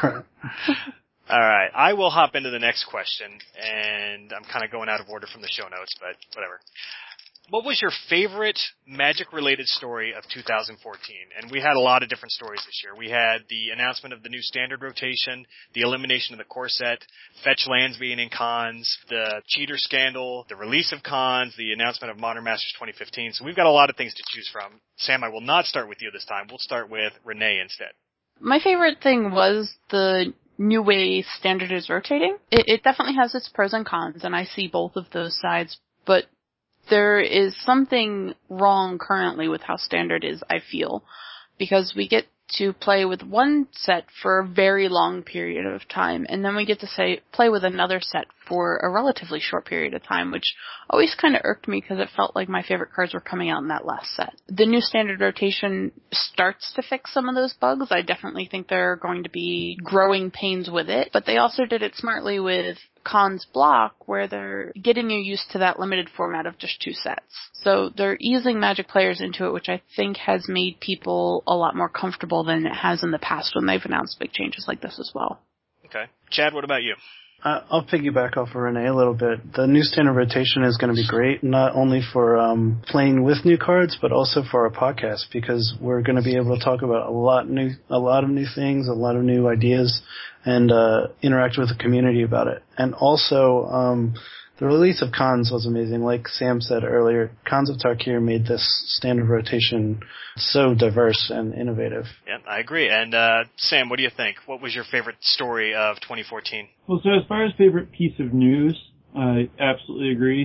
Speaker 1: All right, I will hop into the next question, and I'm kind of going out of order from the show notes, but whatever. What was your favorite Magic-related story of 2014? And we had a lot of different stories this year. We had the announcement of the new standard rotation, the elimination of the core set, fetch lands being in cons, the cheater scandal, the release of cons, the announcement of Modern Masters 2015. So we've got a lot of things to choose from. Sam, I will not start with you this time. We'll start with Renee instead. My
Speaker 3: favorite thing was the new way standard is rotating. It definitely has its pros and cons, and I see both of those sides, but there is something wrong currently with how standard is, I feel, because we get to play with one set for a very long period of time, and then we get to play with another set for a relatively short period of time, which always kind of irked me because it felt like my favorite cards were coming out in that last set. The new standard rotation starts to fix some of those bugs. I definitely think there are going to be growing pains with it, but they also did it smartly with Cons Block, where they're getting you used to that limited format of just 2 sets. So they're easing Magic players into it, which I think has made people a lot more comfortable than it has in the past when they've announced big changes like this as well.
Speaker 1: Okay. Chad, what about you?
Speaker 2: I'll piggyback off of Renee a little bit. The new standard rotation is going to be great, not only for playing with new cards, but also for our podcast, because we're going to be able to talk about a lot of new things, a lot of new ideas, and interact with the community about it. And also, the release of Cons was amazing. Like Sam said earlier, Cons of Tarkir made this standard rotation so diverse and innovative.
Speaker 1: Yeah, I agree. And Sam, what do you think? What was your favorite story of 2014?
Speaker 4: Well, so as far as favorite piece of news, I absolutely agree.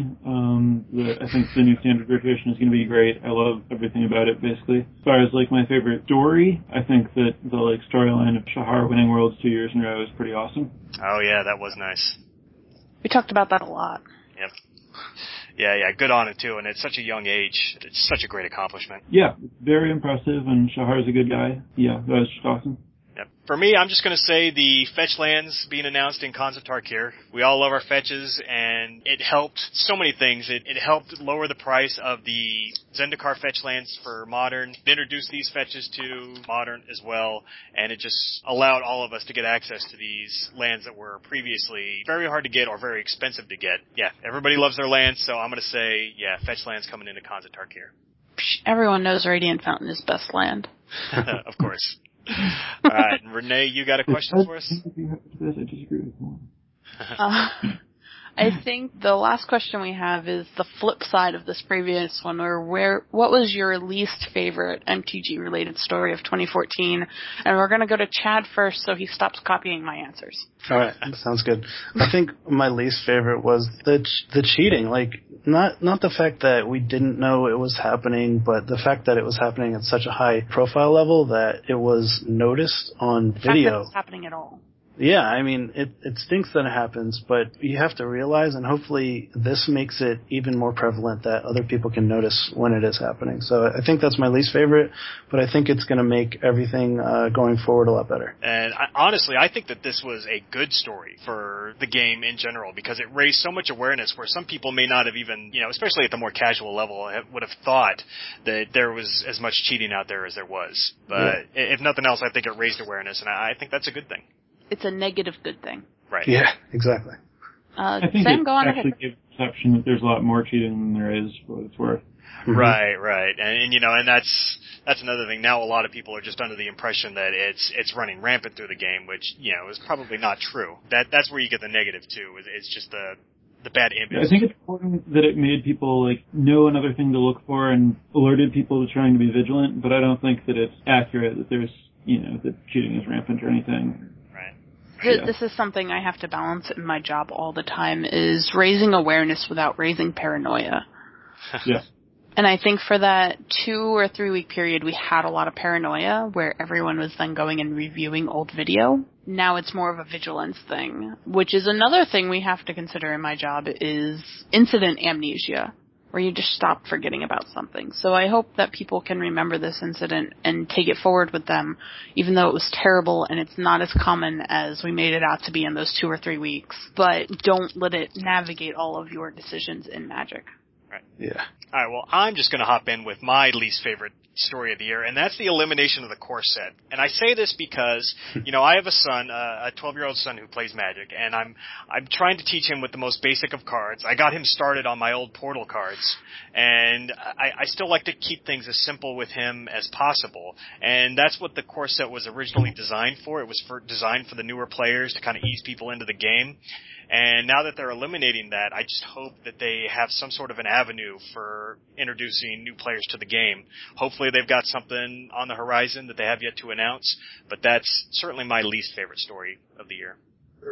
Speaker 4: I think the new standard rotation is going to be great. I love everything about it, basically. As far as my favorite story, I think that the storyline of Shahar winning Worlds 2 years in a row is pretty awesome.
Speaker 1: Oh yeah, that was nice.
Speaker 3: We talked about that a lot.
Speaker 1: Yep. Yeah, good on it too, and at such a young age, it's such a great accomplishment.
Speaker 4: Yeah, very impressive, and Shahar's a good guy. Yeah, that was just awesome.
Speaker 1: Yep. For me, I'm just going to say the fetch lands being announced in Cons of Tarkir. We all love our fetches, and it helped so many things. It helped lower the price of the Zendikar fetch lands for Modern. It introduced these fetches to Modern as well, and it just allowed all of us to get access to these lands that were previously very hard to get or very expensive to get. Yeah, everybody loves their lands, so I'm going to say, yeah, fetch lands coming into Cons of Tarkir.
Speaker 3: Everyone knows Radiant Fountain is best land.
Speaker 1: Of course. All right, Renee, you got a question for us?
Speaker 4: I disagree with you.
Speaker 3: I think the last question we have is the flip side of this previous one, what was your least favorite MTG-related story of 2014? And we're going to go to Chad first so he stops copying my answers.
Speaker 2: All right, sounds good. I think my least favorite was the cheating. Not the fact that we didn't know it was happening, but the fact that it was happening at such a high profile level that it was noticed on video.
Speaker 3: The fact that it's happening at all.
Speaker 2: Yeah, I mean, it stinks that it happens, but you have to realize, and hopefully this makes it even more prevalent that other people can notice when it is happening. So I think that's my least favorite, but I think it's going to make everything going forward a lot better.
Speaker 1: And honestly, I think that this was a good story for the game in general, because it raised so much awareness where some people may not have even, especially at the more casual level, would have thought that there was as much cheating out there as there was. But if nothing else, I think it raised awareness, and I think that's a good thing.
Speaker 3: It's a negative good thing.
Speaker 1: Right.
Speaker 2: Yeah, exactly.
Speaker 4: I think
Speaker 3: Sam,
Speaker 4: it
Speaker 3: go on
Speaker 4: actually
Speaker 3: ahead.
Speaker 4: gives the perception that there's a lot more cheating than there is, for what it's worth.
Speaker 1: Mm-hmm. Right. And that's that's another thing. Now a lot of people are just under the impression that it's running rampant through the game, which, you know, is probably not true. That's where you get the negative too. It's just the bad image.
Speaker 4: I think it's important that it made people like know another thing to look for and alerted people to trying to be vigilant, but I don't think that it's accurate that there's, you know, that cheating is rampant or anything.
Speaker 1: Right.
Speaker 3: Yeah. This is something I have to balance in my job all the time, is raising awareness without raising paranoia.
Speaker 4: Yeah.
Speaker 3: And I think for that 2 or 3 week period, we had a lot of paranoia where everyone was then going and reviewing old video. Now it's more of a vigilance thing, which is another thing we have to consider in my job, is incident amnesia, where you just stop forgetting about something. So I hope that people can remember this incident and take it forward with them, even though it was terrible and it's not as common as we made it out to be in those 2 or 3 weeks. But don't let it navigate all of your decisions in Magic.
Speaker 1: Right.
Speaker 2: Yeah.
Speaker 1: All right, well, I'm just going to hop in with my least favorite story of the year, and that's the elimination of the core set. And I say this because, you know, I have a son, a 12-year-old son who plays Magic, and I'm trying to teach him with the most basic of cards. I got him started on my old Portal cards, and I still like to keep things as simple with him as possible. And that's what the core set was originally designed for. It was designed for the newer players to kind of ease people into the game. And now that they're eliminating that, I just hope that they have some sort of an avenue for introducing new players to the game. Hopefully they've got something on the horizon that they have yet to announce, but that's certainly my least favorite story of the year.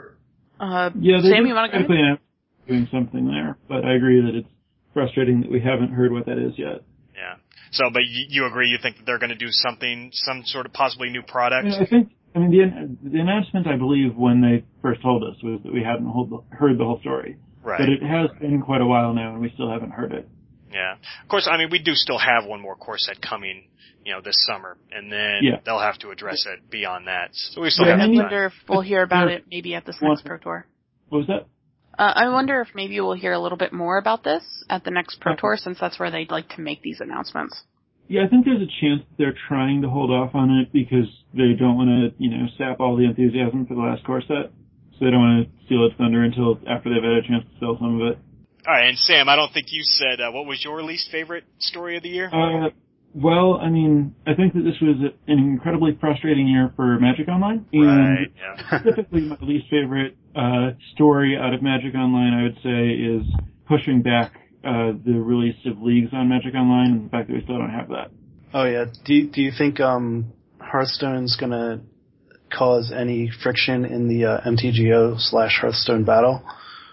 Speaker 4: Yeah,
Speaker 3: Sam, you want to go ahead?
Speaker 4: Doing something there, but I agree that it's frustrating that we haven't heard what that is yet.
Speaker 1: Yeah. So, but you agree, you think that they're going to do something, some sort of possibly new product?
Speaker 4: I mean, the announcement, I believe, when they first told us, was that we hadn't heard the whole story.
Speaker 1: Right.
Speaker 4: But it has been quite a while now, and we still haven't heard it.
Speaker 1: Yeah. Of course, I mean, we do still have one more core set coming, you know, this summer, and then they'll have to address it beyond that. So we still have time.
Speaker 3: I wonder if we'll hear about it maybe at this next Pro Tour.
Speaker 4: What was that?
Speaker 3: I wonder if maybe we'll hear a little bit more about this at the next Pro Tour, since that's where they'd like to make these announcements.
Speaker 4: Yeah, I think there's a chance that they're trying to hold off on it because they don't want to, you know, sap all the enthusiasm for the last core set. So they don't want to steal its thunder until after they've had a chance to sell some of it.
Speaker 1: All right, and Sam, I don't think you said what was your least favorite story of the year?
Speaker 4: Well, I mean, I think that this was an incredibly frustrating year for Magic Online. And
Speaker 1: right, yeah.
Speaker 4: Specifically, my least favorite story out of Magic Online, I would say, is pushing back the release of leagues on Magic Online, and the fact that we still don't have that.
Speaker 2: Oh yeah. Do you think Hearthstone's gonna cause any friction in the MTGO/Hearthstone battle?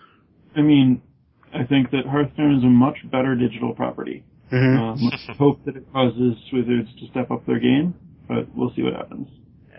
Speaker 4: I mean, I think that Hearthstone is a much better digital property.
Speaker 2: Mm-hmm.
Speaker 4: I hope that it causes Wizards to step up their game, but we'll see what happens.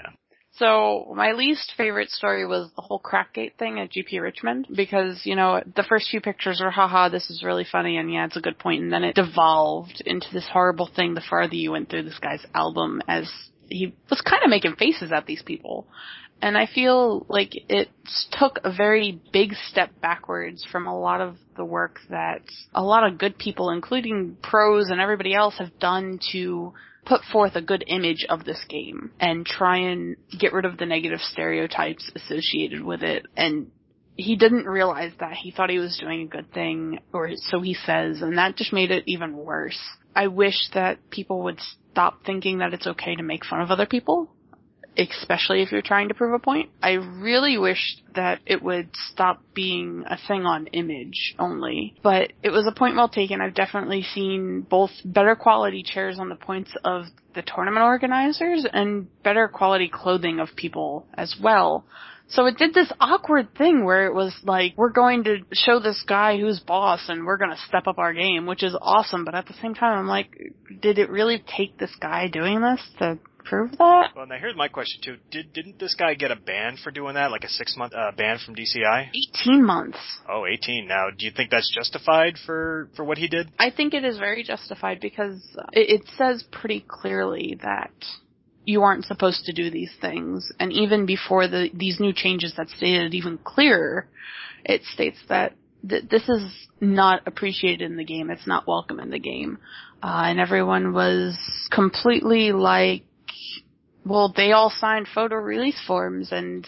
Speaker 3: So my least favorite story was the whole Crackgate thing at GP Richmond, because, you know, the first few pictures were, haha, this is really funny, and yeah, it's a good point, and then it devolved into this horrible thing the farther you went through this guy's album, as he was kind of making faces at these people. And I feel like it took a very big step backwards from a lot of the work that a lot of good people, including pros and everybody else, have done to put forth a good image of this game and try and get rid of the negative stereotypes associated with it. And he didn't realize that. He thought he was doing a good thing, or so he says, and that just made it even worse. I wish that people would stop thinking that it's okay to make fun of other people, especially if you're trying to prove a point. I really wish that it would stop being a thing on image only. But it was a point well taken. I've definitely seen both better quality chairs on the points of the tournament organizers and better quality clothing of people as well. So it did this awkward thing where it was like, we're going to show this guy who's boss and we're going to step up our game, which is awesome. But at the same time, I'm like, did it really take this guy doing this to prove that?
Speaker 1: Well, now here's my question too. Didn't this guy get a ban for doing that, like a 6-month ban from DCI?
Speaker 3: 18 months.
Speaker 1: Oh, 18. Now, do you think that's justified for what he did?
Speaker 3: I think it is very justified because it says pretty clearly that you aren't supposed to do these things. And even before these new changes that stated even clearer, it states that this is not appreciated in the game. It's not welcome in the game. And everyone was completely Well, they all signed photo release forms, and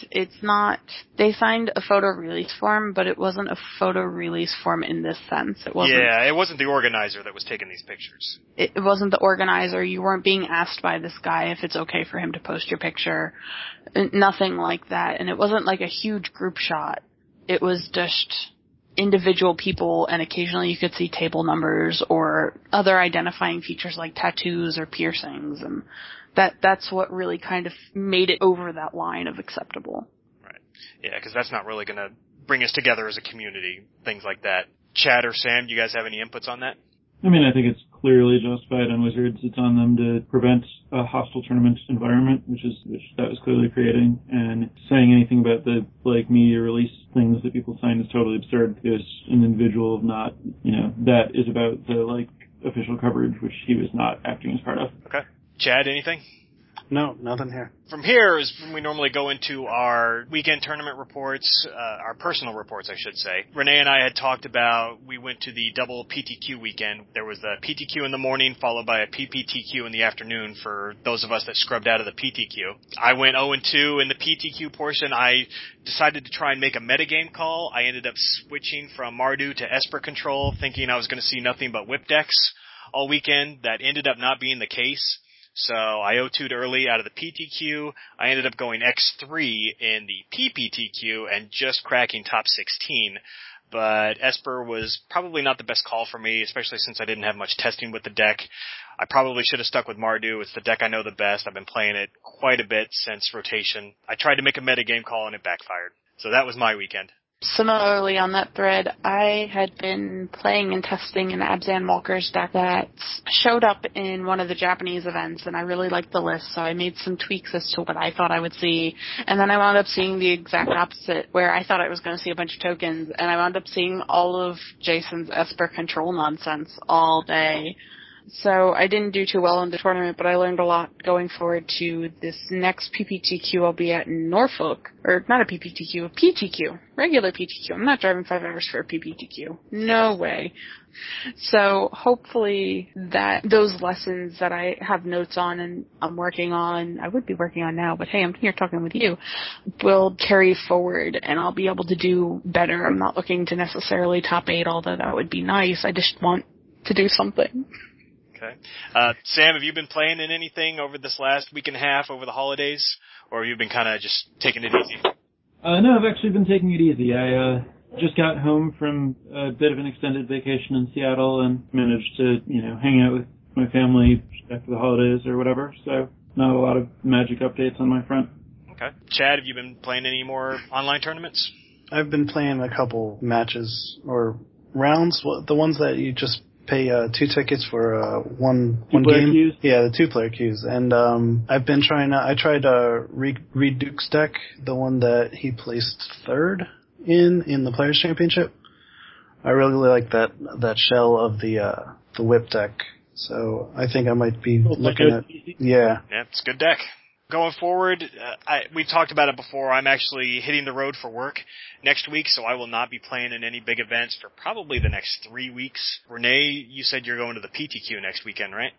Speaker 3: they signed a photo release form, but it wasn't a photo release form in this sense. It wasn't.
Speaker 1: Yeah, it wasn't the organizer that was taking these pictures.
Speaker 3: It wasn't the organizer. You weren't being asked by this guy if it's okay for him to post your picture. Nothing like that. And it wasn't like a huge group shot. It was just individual people, and occasionally you could see table numbers or other identifying features like tattoos or piercings, and that's what really kind of made it over that line of acceptable.
Speaker 1: Right. Yeah, because that's not really going to bring us together as a community, things like that. Chad or Sam, do you guys have any inputs on that?
Speaker 4: I mean, I think it's clearly justified on Wizards. It's on them to prevent a hostile tournament environment, which that was clearly creating. And saying anything about the media release things that people sign is totally absurd, because an individual not, that is about the official coverage, which he was not acting as part of.
Speaker 1: Okay. Chad, anything?
Speaker 2: No, nothing here.
Speaker 1: From here is when we normally go into our weekend tournament reports, our personal reports, I should say. Renee and I had talked about, we went to the double PTQ weekend. There was the PTQ in the morning, followed by a PPTQ in the afternoon for those of us that scrubbed out of the PTQ. I went 0-2 in the PTQ portion. I decided to try and make a metagame call. I ended up switching from Mardu to Esper Control, thinking I was going to see nothing but whip decks all weekend. That ended up not being the case. So I 0-2'd early out of the PTQ. I ended up going X3 in the PPTQ and just cracking top 16. But Esper was probably not the best call for me, especially since I didn't have much testing with the deck. I probably should have stuck with Mardu. It's the deck I know the best. I've been playing it quite a bit since rotation. I tried to make a metagame call and it backfired. So that was my weekend.
Speaker 3: Similarly, on that thread, I had been playing and testing an Abzan Walker's deck that showed up in one of the Japanese events, and I really liked the list, so I made some tweaks as to what I thought I would see. And then I wound up seeing the exact opposite, where I thought I was going to see a bunch of tokens, and I wound up seeing all of Jason's Esper Control nonsense all day. So I didn't do too well in the tournament, but I learned a lot going forward to this next PPTQ I'll be at in Norfolk. Or not a PPTQ, a PTQ. Regular PTQ. I'm not driving 5 hours for a PPTQ. No way. So hopefully that those lessons that I have notes on and I'm working on, I would be working on now, but hey, I'm here talking with you, will carry forward and I'll be able to do better. I'm not looking to necessarily top 8, although that would be nice. I just want to do something.
Speaker 1: Okay. Sam, have you been playing in anything over this last week and a half over the holidays, or have you been kind of just taking it easy?
Speaker 4: No, I've actually been taking it easy. I just got home from a bit of an extended vacation in Seattle and managed to, hang out with my family after the holidays or whatever, so not a lot of Magic updates on my front.
Speaker 1: Okay. Chad, have you been playing any more online tournaments?
Speaker 2: I've been playing a couple matches or rounds, the ones that you just pay 2 tickets for one game.
Speaker 4: Queues?
Speaker 2: Yeah, the 2-player queues. And I've been I tried Reed Duke's deck, the one that he placed 3rd in the Players' Championship. I really like that shell of the whip deck. So I think I might be looking at Yeah,
Speaker 1: it's a good deck. Going forward, we talked about it before. I'm actually hitting the road for work next week, so I will not be playing in any big events for probably the next 3 weeks. Renee, you said you're going to the PTQ next weekend, right?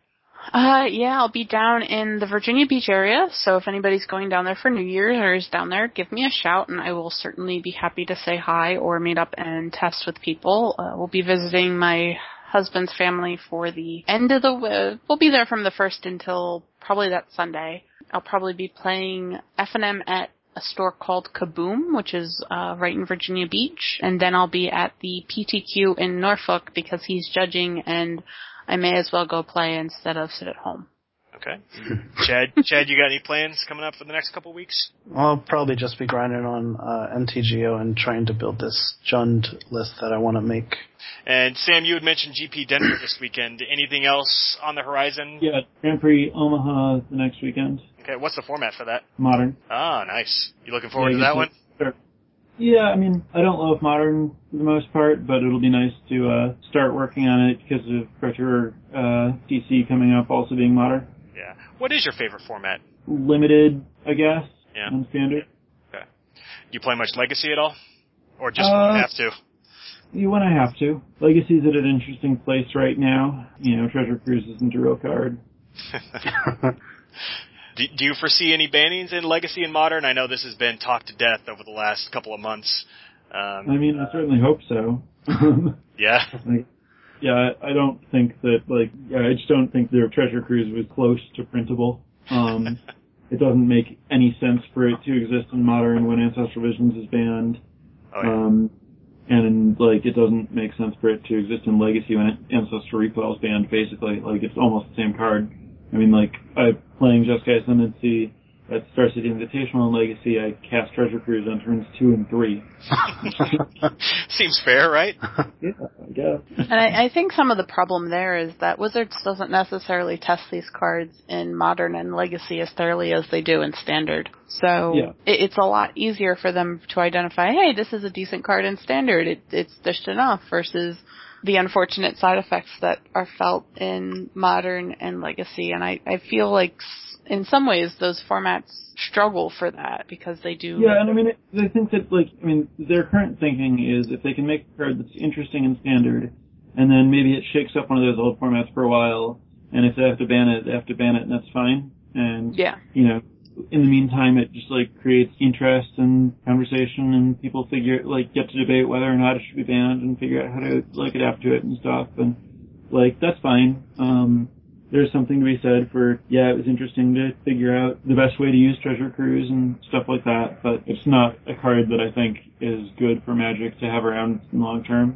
Speaker 3: Yeah, I'll be down in the Virginia Beach area, so if anybody's going down there for New Year's or is down there, give me a shout, and I will certainly be happy to say hi or meet up and test with people. We'll be visiting my husband's family for the end of we'll be there from the 1st until probably that Sunday. I'll probably be playing F&M at a store called Kaboom, which is right in Virginia Beach, and then I'll be at the PTQ in Norfolk because he's judging, and I may as well go play instead of sit at home.
Speaker 1: Okay. Chad, you got any plans coming up for the next couple weeks?
Speaker 2: I'll probably just be grinding on MTGO and trying to build this Jund list that I want to make.
Speaker 1: And Sam, you had mentioned GP Denver this weekend. Anything else on the horizon?
Speaker 4: Yeah, Grand Prix Omaha the next weekend.
Speaker 1: Okay, what's the format for that?
Speaker 4: Modern.
Speaker 1: Ah, nice. You looking forward to that one?
Speaker 4: Sure. Yeah, I mean, I don't love Modern for the most part, but it'll be nice to start working on it because of Pro Tour DC coming up also being Modern.
Speaker 1: Yeah. What is your favorite format?
Speaker 4: Limited, I guess.
Speaker 1: Yeah.
Speaker 4: And Standard.
Speaker 1: Okay. Do you play much Legacy at all? Or just when you have to?
Speaker 4: When I have to. Legacy's at an interesting place right now. Treasure Cruise isn't a real card.
Speaker 1: Do you foresee any bannings in Legacy and Modern? I know this has been talked to death over the last couple of months.
Speaker 4: I mean, I certainly hope so.
Speaker 1: Yeah.
Speaker 4: I don't think that, I just don't think their Treasure Cruise was close to printable. It doesn't make any sense for it to exist in Modern when Ancestral Visions is banned.
Speaker 1: Oh, yeah.
Speaker 4: And, it doesn't make sense for it to exist in Legacy when Ancestral Recoil is banned, basically. It's almost the same card. I mean, playing Jeskai Ascendancy at Star City Invitational in Legacy, I cast Treasure Cruise on turns 2 and 3.
Speaker 1: Seems fair, right?
Speaker 4: Yeah, I guess.
Speaker 3: And I think some of the problem there is that Wizards doesn't necessarily test these cards in Modern and Legacy as thoroughly as they do in Standard. So it's a lot easier for them to identify, hey, this is a decent card in Standard, it's dished enough, versus the unfortunate side effects that are felt in Modern and Legacy. And I feel like in some ways those formats struggle for that because they do.
Speaker 4: Yeah, and I mean, I think that, their current thinking is if they can make a card that's interesting in Standard, and then maybe it shakes up one of those old formats for a while, and if they have to ban it, they have to ban it, and that's fine. And, in the meantime, it just, creates interest and conversation, and people get to debate whether or not it should be banned and figure out how to, adapt to it and stuff, and, that's fine. There's something to be said for, it was interesting to figure out the best way to use Treasure Cruise and stuff like that, but it's not a card that I think is good for Magic to have around in the long term.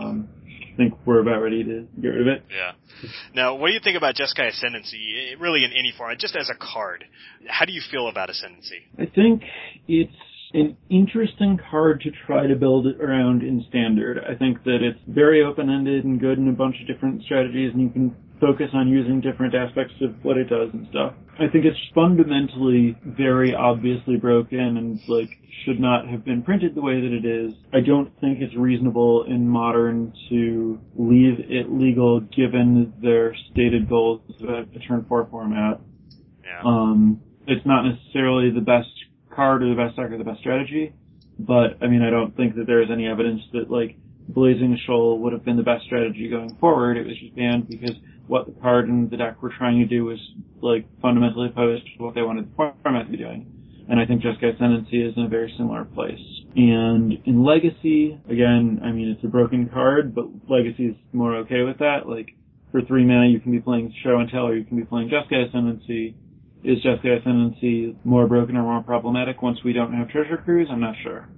Speaker 4: I think we're about ready to get rid of it.
Speaker 1: Yeah. Now, what do you think about Jeskai Ascendancy, really in any form, just as a card? How do you feel about Ascendancy?
Speaker 4: I think it's an interesting card to try to build it around in Standard. I think that it's very open-ended and good in a bunch of different strategies, and you can focus on using different aspects of what it does and stuff. I think it's fundamentally very obviously broken and, should not have been printed the way that it is. I don't think it's reasonable in Modern to leave it legal given their stated goals of a turn 4 format.
Speaker 1: Yeah.
Speaker 4: It's not necessarily the best card or the best deck or the best strategy, but, I mean, I don't think that there is any evidence that, Blazing Shoal would have been the best strategy going forward. It was just banned because what the card and the deck were trying to do was, fundamentally opposed to what they wanted the format to be doing. And I think Jeskai Ascendancy is in a very similar place. And in Legacy, again, I mean, it's a broken card, but Legacy is more okay with that. For 3 mana, you can be playing Show and Tell, or you can be playing Jeskai Ascendancy. Is Jeskai Ascendancy more broken or more problematic once we don't have Treasure Cruise? I'm not sure.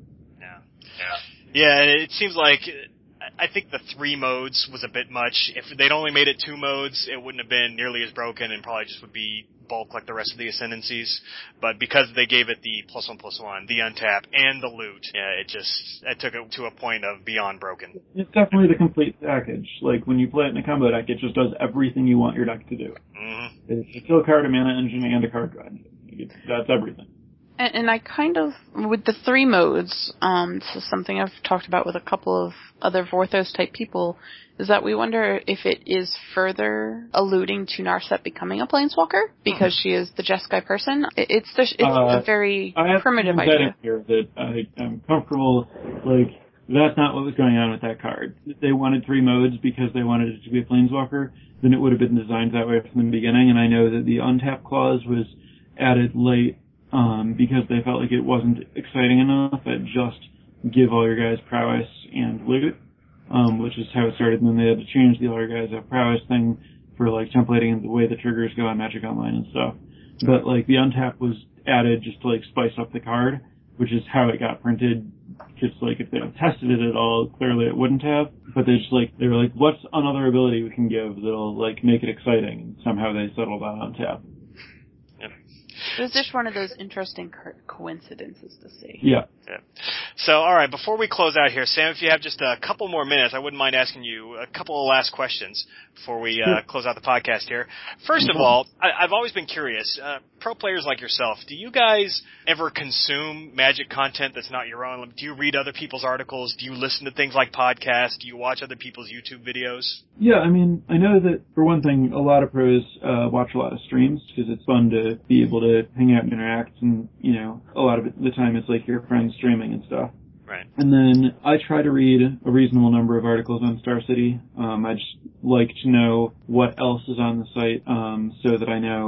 Speaker 1: Yeah, and it seems like, I think the 3 modes was a bit much. If they'd only made it 2 modes, it wouldn't have been nearly as broken and probably just would be bulk like the rest of the Ascendancies. But because they gave it the +1/+1, the untap, and the loot, it took it to a point of beyond broken.
Speaker 4: It's definitely the complete package. When you play it in a combo deck, it just does everything you want your deck to do.
Speaker 1: Mm-hmm.
Speaker 4: It's a kill card, a mana engine, and a card draw engine. That's everything.
Speaker 3: And I kind of, with the 3 modes, this is something I've talked about with a couple of other Vorthos type people, is that we wonder if it is further alluding to Narset becoming a Planeswalker, because she is the Jeskai person. It's a very primitive idea.
Speaker 4: Here that I'm comfortable, that's not what was going on with that card. They wanted 3 modes because they wanted it to be a Planeswalker, then it would have been designed that way from the beginning, and I know that the untap clause was added late, because they felt like it wasn't exciting enough at just give all your guys prowess and loot, which is how it started, and then they had to change the all your guys have prowess thing for templating the way the triggers go on Magic Online and stuff. But the untap was added just to spice up the card, which is how it got printed. Just if they had tested it at all, clearly it wouldn't have. But they just they were what's another ability we can give that'll make it exciting? And somehow they settled on untap.
Speaker 3: It was just one of those interesting coincidences to see.
Speaker 4: Yeah.
Speaker 1: So, all right, before we close out here, Sam, if you have just a couple more minutes, I wouldn't mind asking you a couple of last questions before we close out the podcast here. First of all, I've always been curious. Pro players like yourself, do you guys ever consume Magic content that's not your own? Do you read other people's articles? Do you listen to things like podcasts? Do you watch other people's YouTube videos?
Speaker 4: Yeah, I mean, I know that, for one thing, a lot of pros watch a lot of streams because it's fun to be able to hang out and interact, and, a lot of the time it's your friends streaming and stuff.
Speaker 1: Right.
Speaker 4: And then I try to read a reasonable number of articles on Star City. I just like to know what else is on the site, so that I know,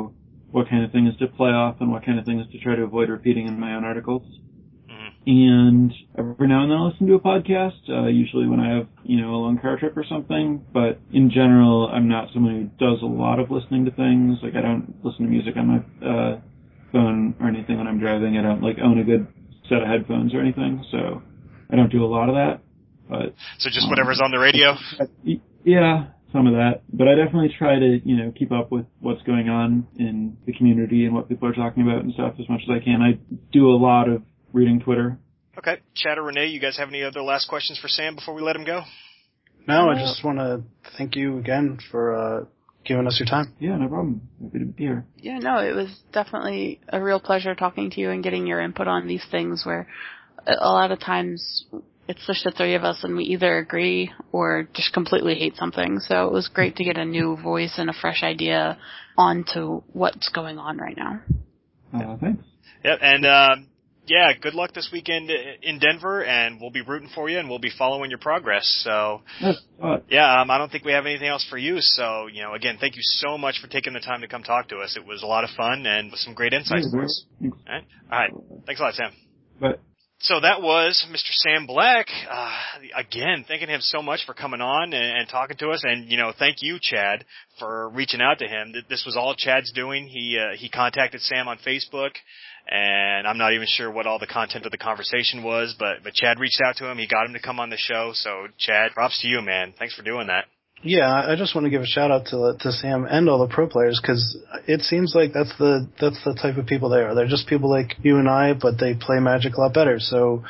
Speaker 4: what kind of things to play off and what kind of things to try to avoid repeating in my own articles. And every now and then I'll listen to a podcast, usually when I have, a long car trip or something. But in general, I'm not someone who does a lot of listening to things. Like, I don't listen to music on my phone or anything when I'm driving. I don't, own a good set of headphones or anything. So I don't do a lot of that. But
Speaker 1: so just whatever's on the radio?
Speaker 4: Yeah, some of that. But I definitely try to, keep up with what's going on in the community and what people are talking about and stuff as much as I can. I do a lot of reading Twitter.
Speaker 1: Okay. Chad or Renee, you guys have any other last questions for Sam before we let him go?
Speaker 2: No, I just want to thank you again for giving us your time.
Speaker 4: Yeah, no problem. Happy to be here.
Speaker 3: Yeah, no, it was definitely a real pleasure talking to you and getting your input on these things where a lot of times it's just the three of us and we either agree or just completely hate something. So it was great to get a new voice and a fresh idea onto what's going on right now.
Speaker 4: Thanks.
Speaker 1: Yep, and yeah, good luck this weekend in Denver, and we'll be rooting for you, and we'll be following your progress. So, yeah, I don't think we have anything else for you. So, again, thank you so much for taking the time to come talk to us. It was a lot of fun and some great insights for us. All right. Thanks a lot, Sam.
Speaker 4: Bye.
Speaker 1: So that was Mr. Sam Black. Again, thanking him so much for coming on and talking to us. And, thank you, Chad, for reaching out to him. This was all Chad's doing. He contacted Sam on Facebook. And I'm not even sure what all the content of the conversation was, but Chad reached out to him. He got him to come on the show. So, Chad, props to you, man. Thanks for doing that.
Speaker 2: Yeah, I just want to give a shout out to Sam and all the pro players because it seems like that's the type of people they are. They're just people like you and I, but they play Magic a lot better. So,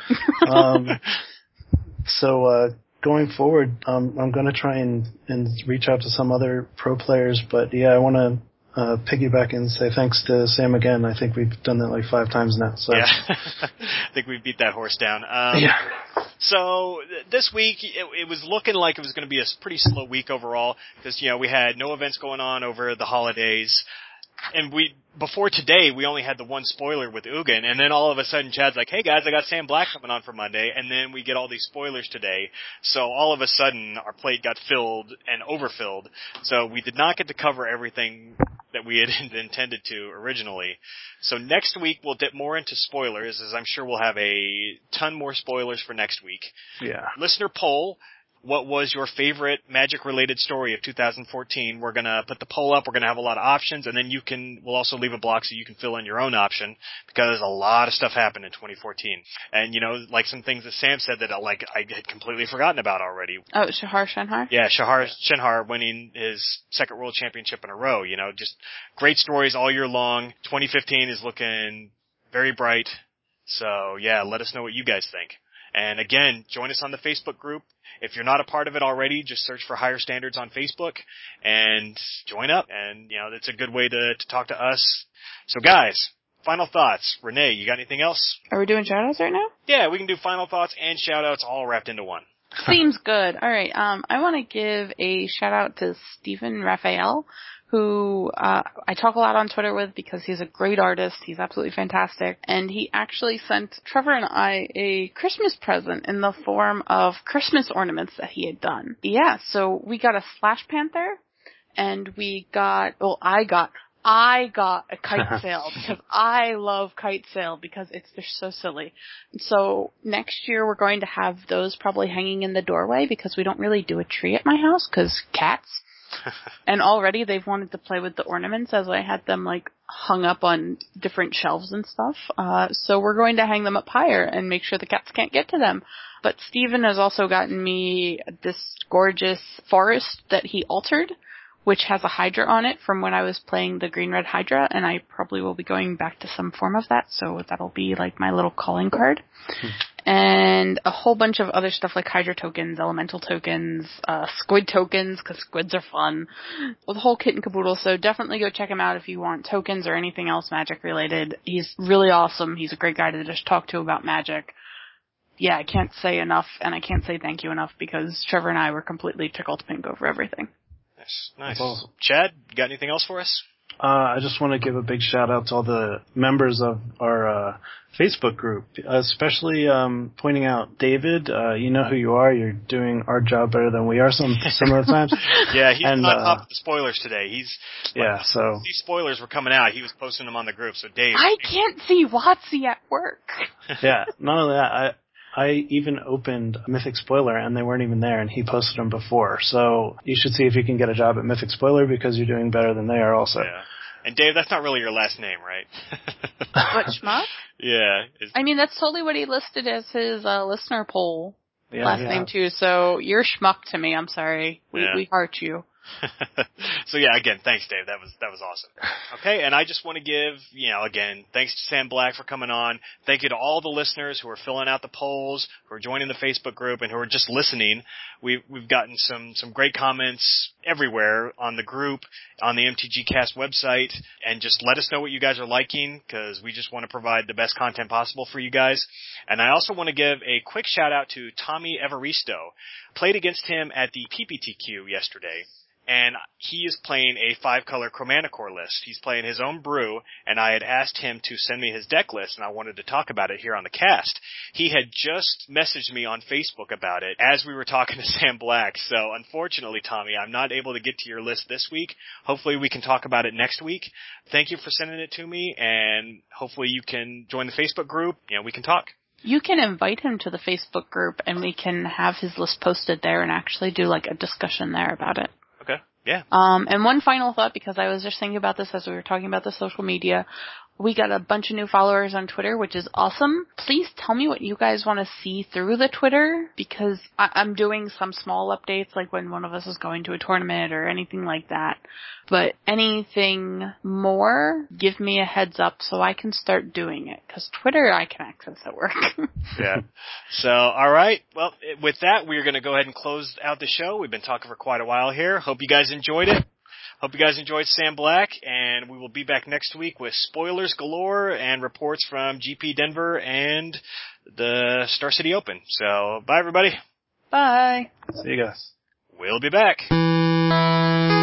Speaker 2: going forward, I'm going to try and reach out to some other pro players. But yeah, I want to piggyback and say thanks to Sam again. I think we've done that like 5 times now. So.
Speaker 1: Yeah, I think we beat that horse down.
Speaker 2: Yeah.
Speaker 1: So this week, it was looking like it was going to be a pretty slow week overall because, we had no events going on over the holidays. And before today, we only had the one spoiler with Ugin, and then all of a sudden Chad's like, hey guys, I got Sam Black coming on for Monday, and then we get all these spoilers today. So all of a sudden, our plate got filled and overfilled. So we did not get to cover everything that we had intended to originally. So next week we'll dip more into spoilers, as I'm sure we'll have a ton more spoilers for next week.
Speaker 2: Yeah.
Speaker 1: Listener poll. What was your favorite Magic-related story of 2014? We're going to put the poll up. We're going to have a lot of options, and then we'll also leave a block so you can fill in your own option because a lot of stuff happened in 2014. And, like some things that Sam said that I had completely forgotten about already.
Speaker 3: Oh, Shahar Shenhar?
Speaker 1: Yeah, Shahar Shenhar winning his second world championship in a row. Just great stories all year long. 2015 is looking very bright. So, yeah, let us know what you guys think. And again, join us on the Facebook group. If you're not a part of it already, just search for Higher Standards on Facebook and join up. And, it's a good way to talk to us. So guys, final thoughts. Renee, you got anything else?
Speaker 3: Are we doing shout-outs right now?
Speaker 1: Yeah, we can do final thoughts and shout-outs all wrapped into one.
Speaker 3: Seems good. All right. I want to give a shout-out to Stephen Raphael, who I talk a lot on Twitter with because he's a great artist. He's absolutely fantastic. And he actually sent Trevor and I a Christmas present in the form of Christmas ornaments that he had done. Yeah, so we got a Slash Panther, and I got a kite sail because I love kite sail because they're so silly. So next year we're going to have those probably hanging in the doorway because we don't really do a tree at my house because cats. And already they've wanted to play with the ornaments as I had them hung up on different shelves and stuff. So we're going to hang them up higher and make sure the cats can't get to them. But Steven has also gotten me this gorgeous forest that he altered, which has a Hydra on it from when I was playing the Green-Red Hydra, and I probably will be going back to some form of that, so that'll be my little calling card. And a whole bunch of other stuff like Hydra tokens, Elemental tokens, Squid tokens, because squids are fun. Well, the whole kit and caboodle, so definitely go check him out if you want tokens or anything else Magic-related. He's really awesome. He's a great guy to just talk to about Magic. Yeah, I can't say enough, and I can't say thank you enough, because Trevor and I were completely tickled pink over everything.
Speaker 1: Nice. Awesome. Chad, you got anything else for us?
Speaker 2: I just want to give a big shout out to all the members of our Facebook group, especially pointing out David. You know who you are. You're doing our job better than we are some of the times.
Speaker 1: Yeah, he's on top of the spoilers today.
Speaker 2: So
Speaker 1: these spoilers were coming out. He was posting them on the group. So Dave,
Speaker 3: I can't see WotC at work.
Speaker 2: Yeah, not only that, I even opened Mythic Spoiler and they weren't even there, and he posted them before. So you should see if you can get a job at Mythic Spoiler because you're doing better than they are also.
Speaker 1: Yeah. And Dave, that's not really your last name, right?
Speaker 3: What, Schmuck?
Speaker 1: Yeah.
Speaker 3: I mean, that's totally what he listed as his listener poll last name too. So you're Schmuck to me. I'm sorry. We heart you.
Speaker 1: So yeah, again, thanks, Dave. That was awesome. Okay, and I just want to give, again, thanks to Sam Black for coming on. Thank you to all the listeners who are filling out the polls, who are joining the Facebook group, and who are just listening. We've gotten some great comments everywhere on the group, on the MTG Cast website, and just let us know what you guys are liking, because we just want to provide the best content possible for you guys. And I also want to give a quick shout out to Tommy Evaristo. Played against him at the PPTQ yesterday. And he is playing a 5-color Chromanicore list. He's playing his own brew, and I had asked him to send me his deck list, and I wanted to talk about it here on the cast. He had just messaged me on Facebook about it as we were talking to Sam Black. So unfortunately, Tommy, I'm not able to get to your list this week. Hopefully we can talk about it next week. Thank you for sending it to me, and hopefully you can join the Facebook group. We can talk.
Speaker 3: You can invite him to the Facebook group, and we can have his list posted there and actually do like a discussion there about it.
Speaker 1: Okay. Yeah.
Speaker 3: And one final thought, because I was just thinking about this as we were talking about the social media. We got a bunch of new followers on Twitter, which is awesome. Please tell me what you guys want to see through the Twitter, because I'm doing some small updates, like when one of us is going to a tournament or anything like that. But anything more, give me a heads up so I can start doing it, because Twitter I can access at work.
Speaker 1: Yeah. So, all right. Well, with that, we're going to go ahead and close out the show. We've been talking for quite a while here. Hope you guys enjoyed it. Hope you guys enjoyed Sam Black, and we will be back next week with spoilers galore and reports from GP Denver and the Star City Open. So, bye everybody.
Speaker 3: Bye.
Speaker 2: See you guys.
Speaker 1: We'll be back.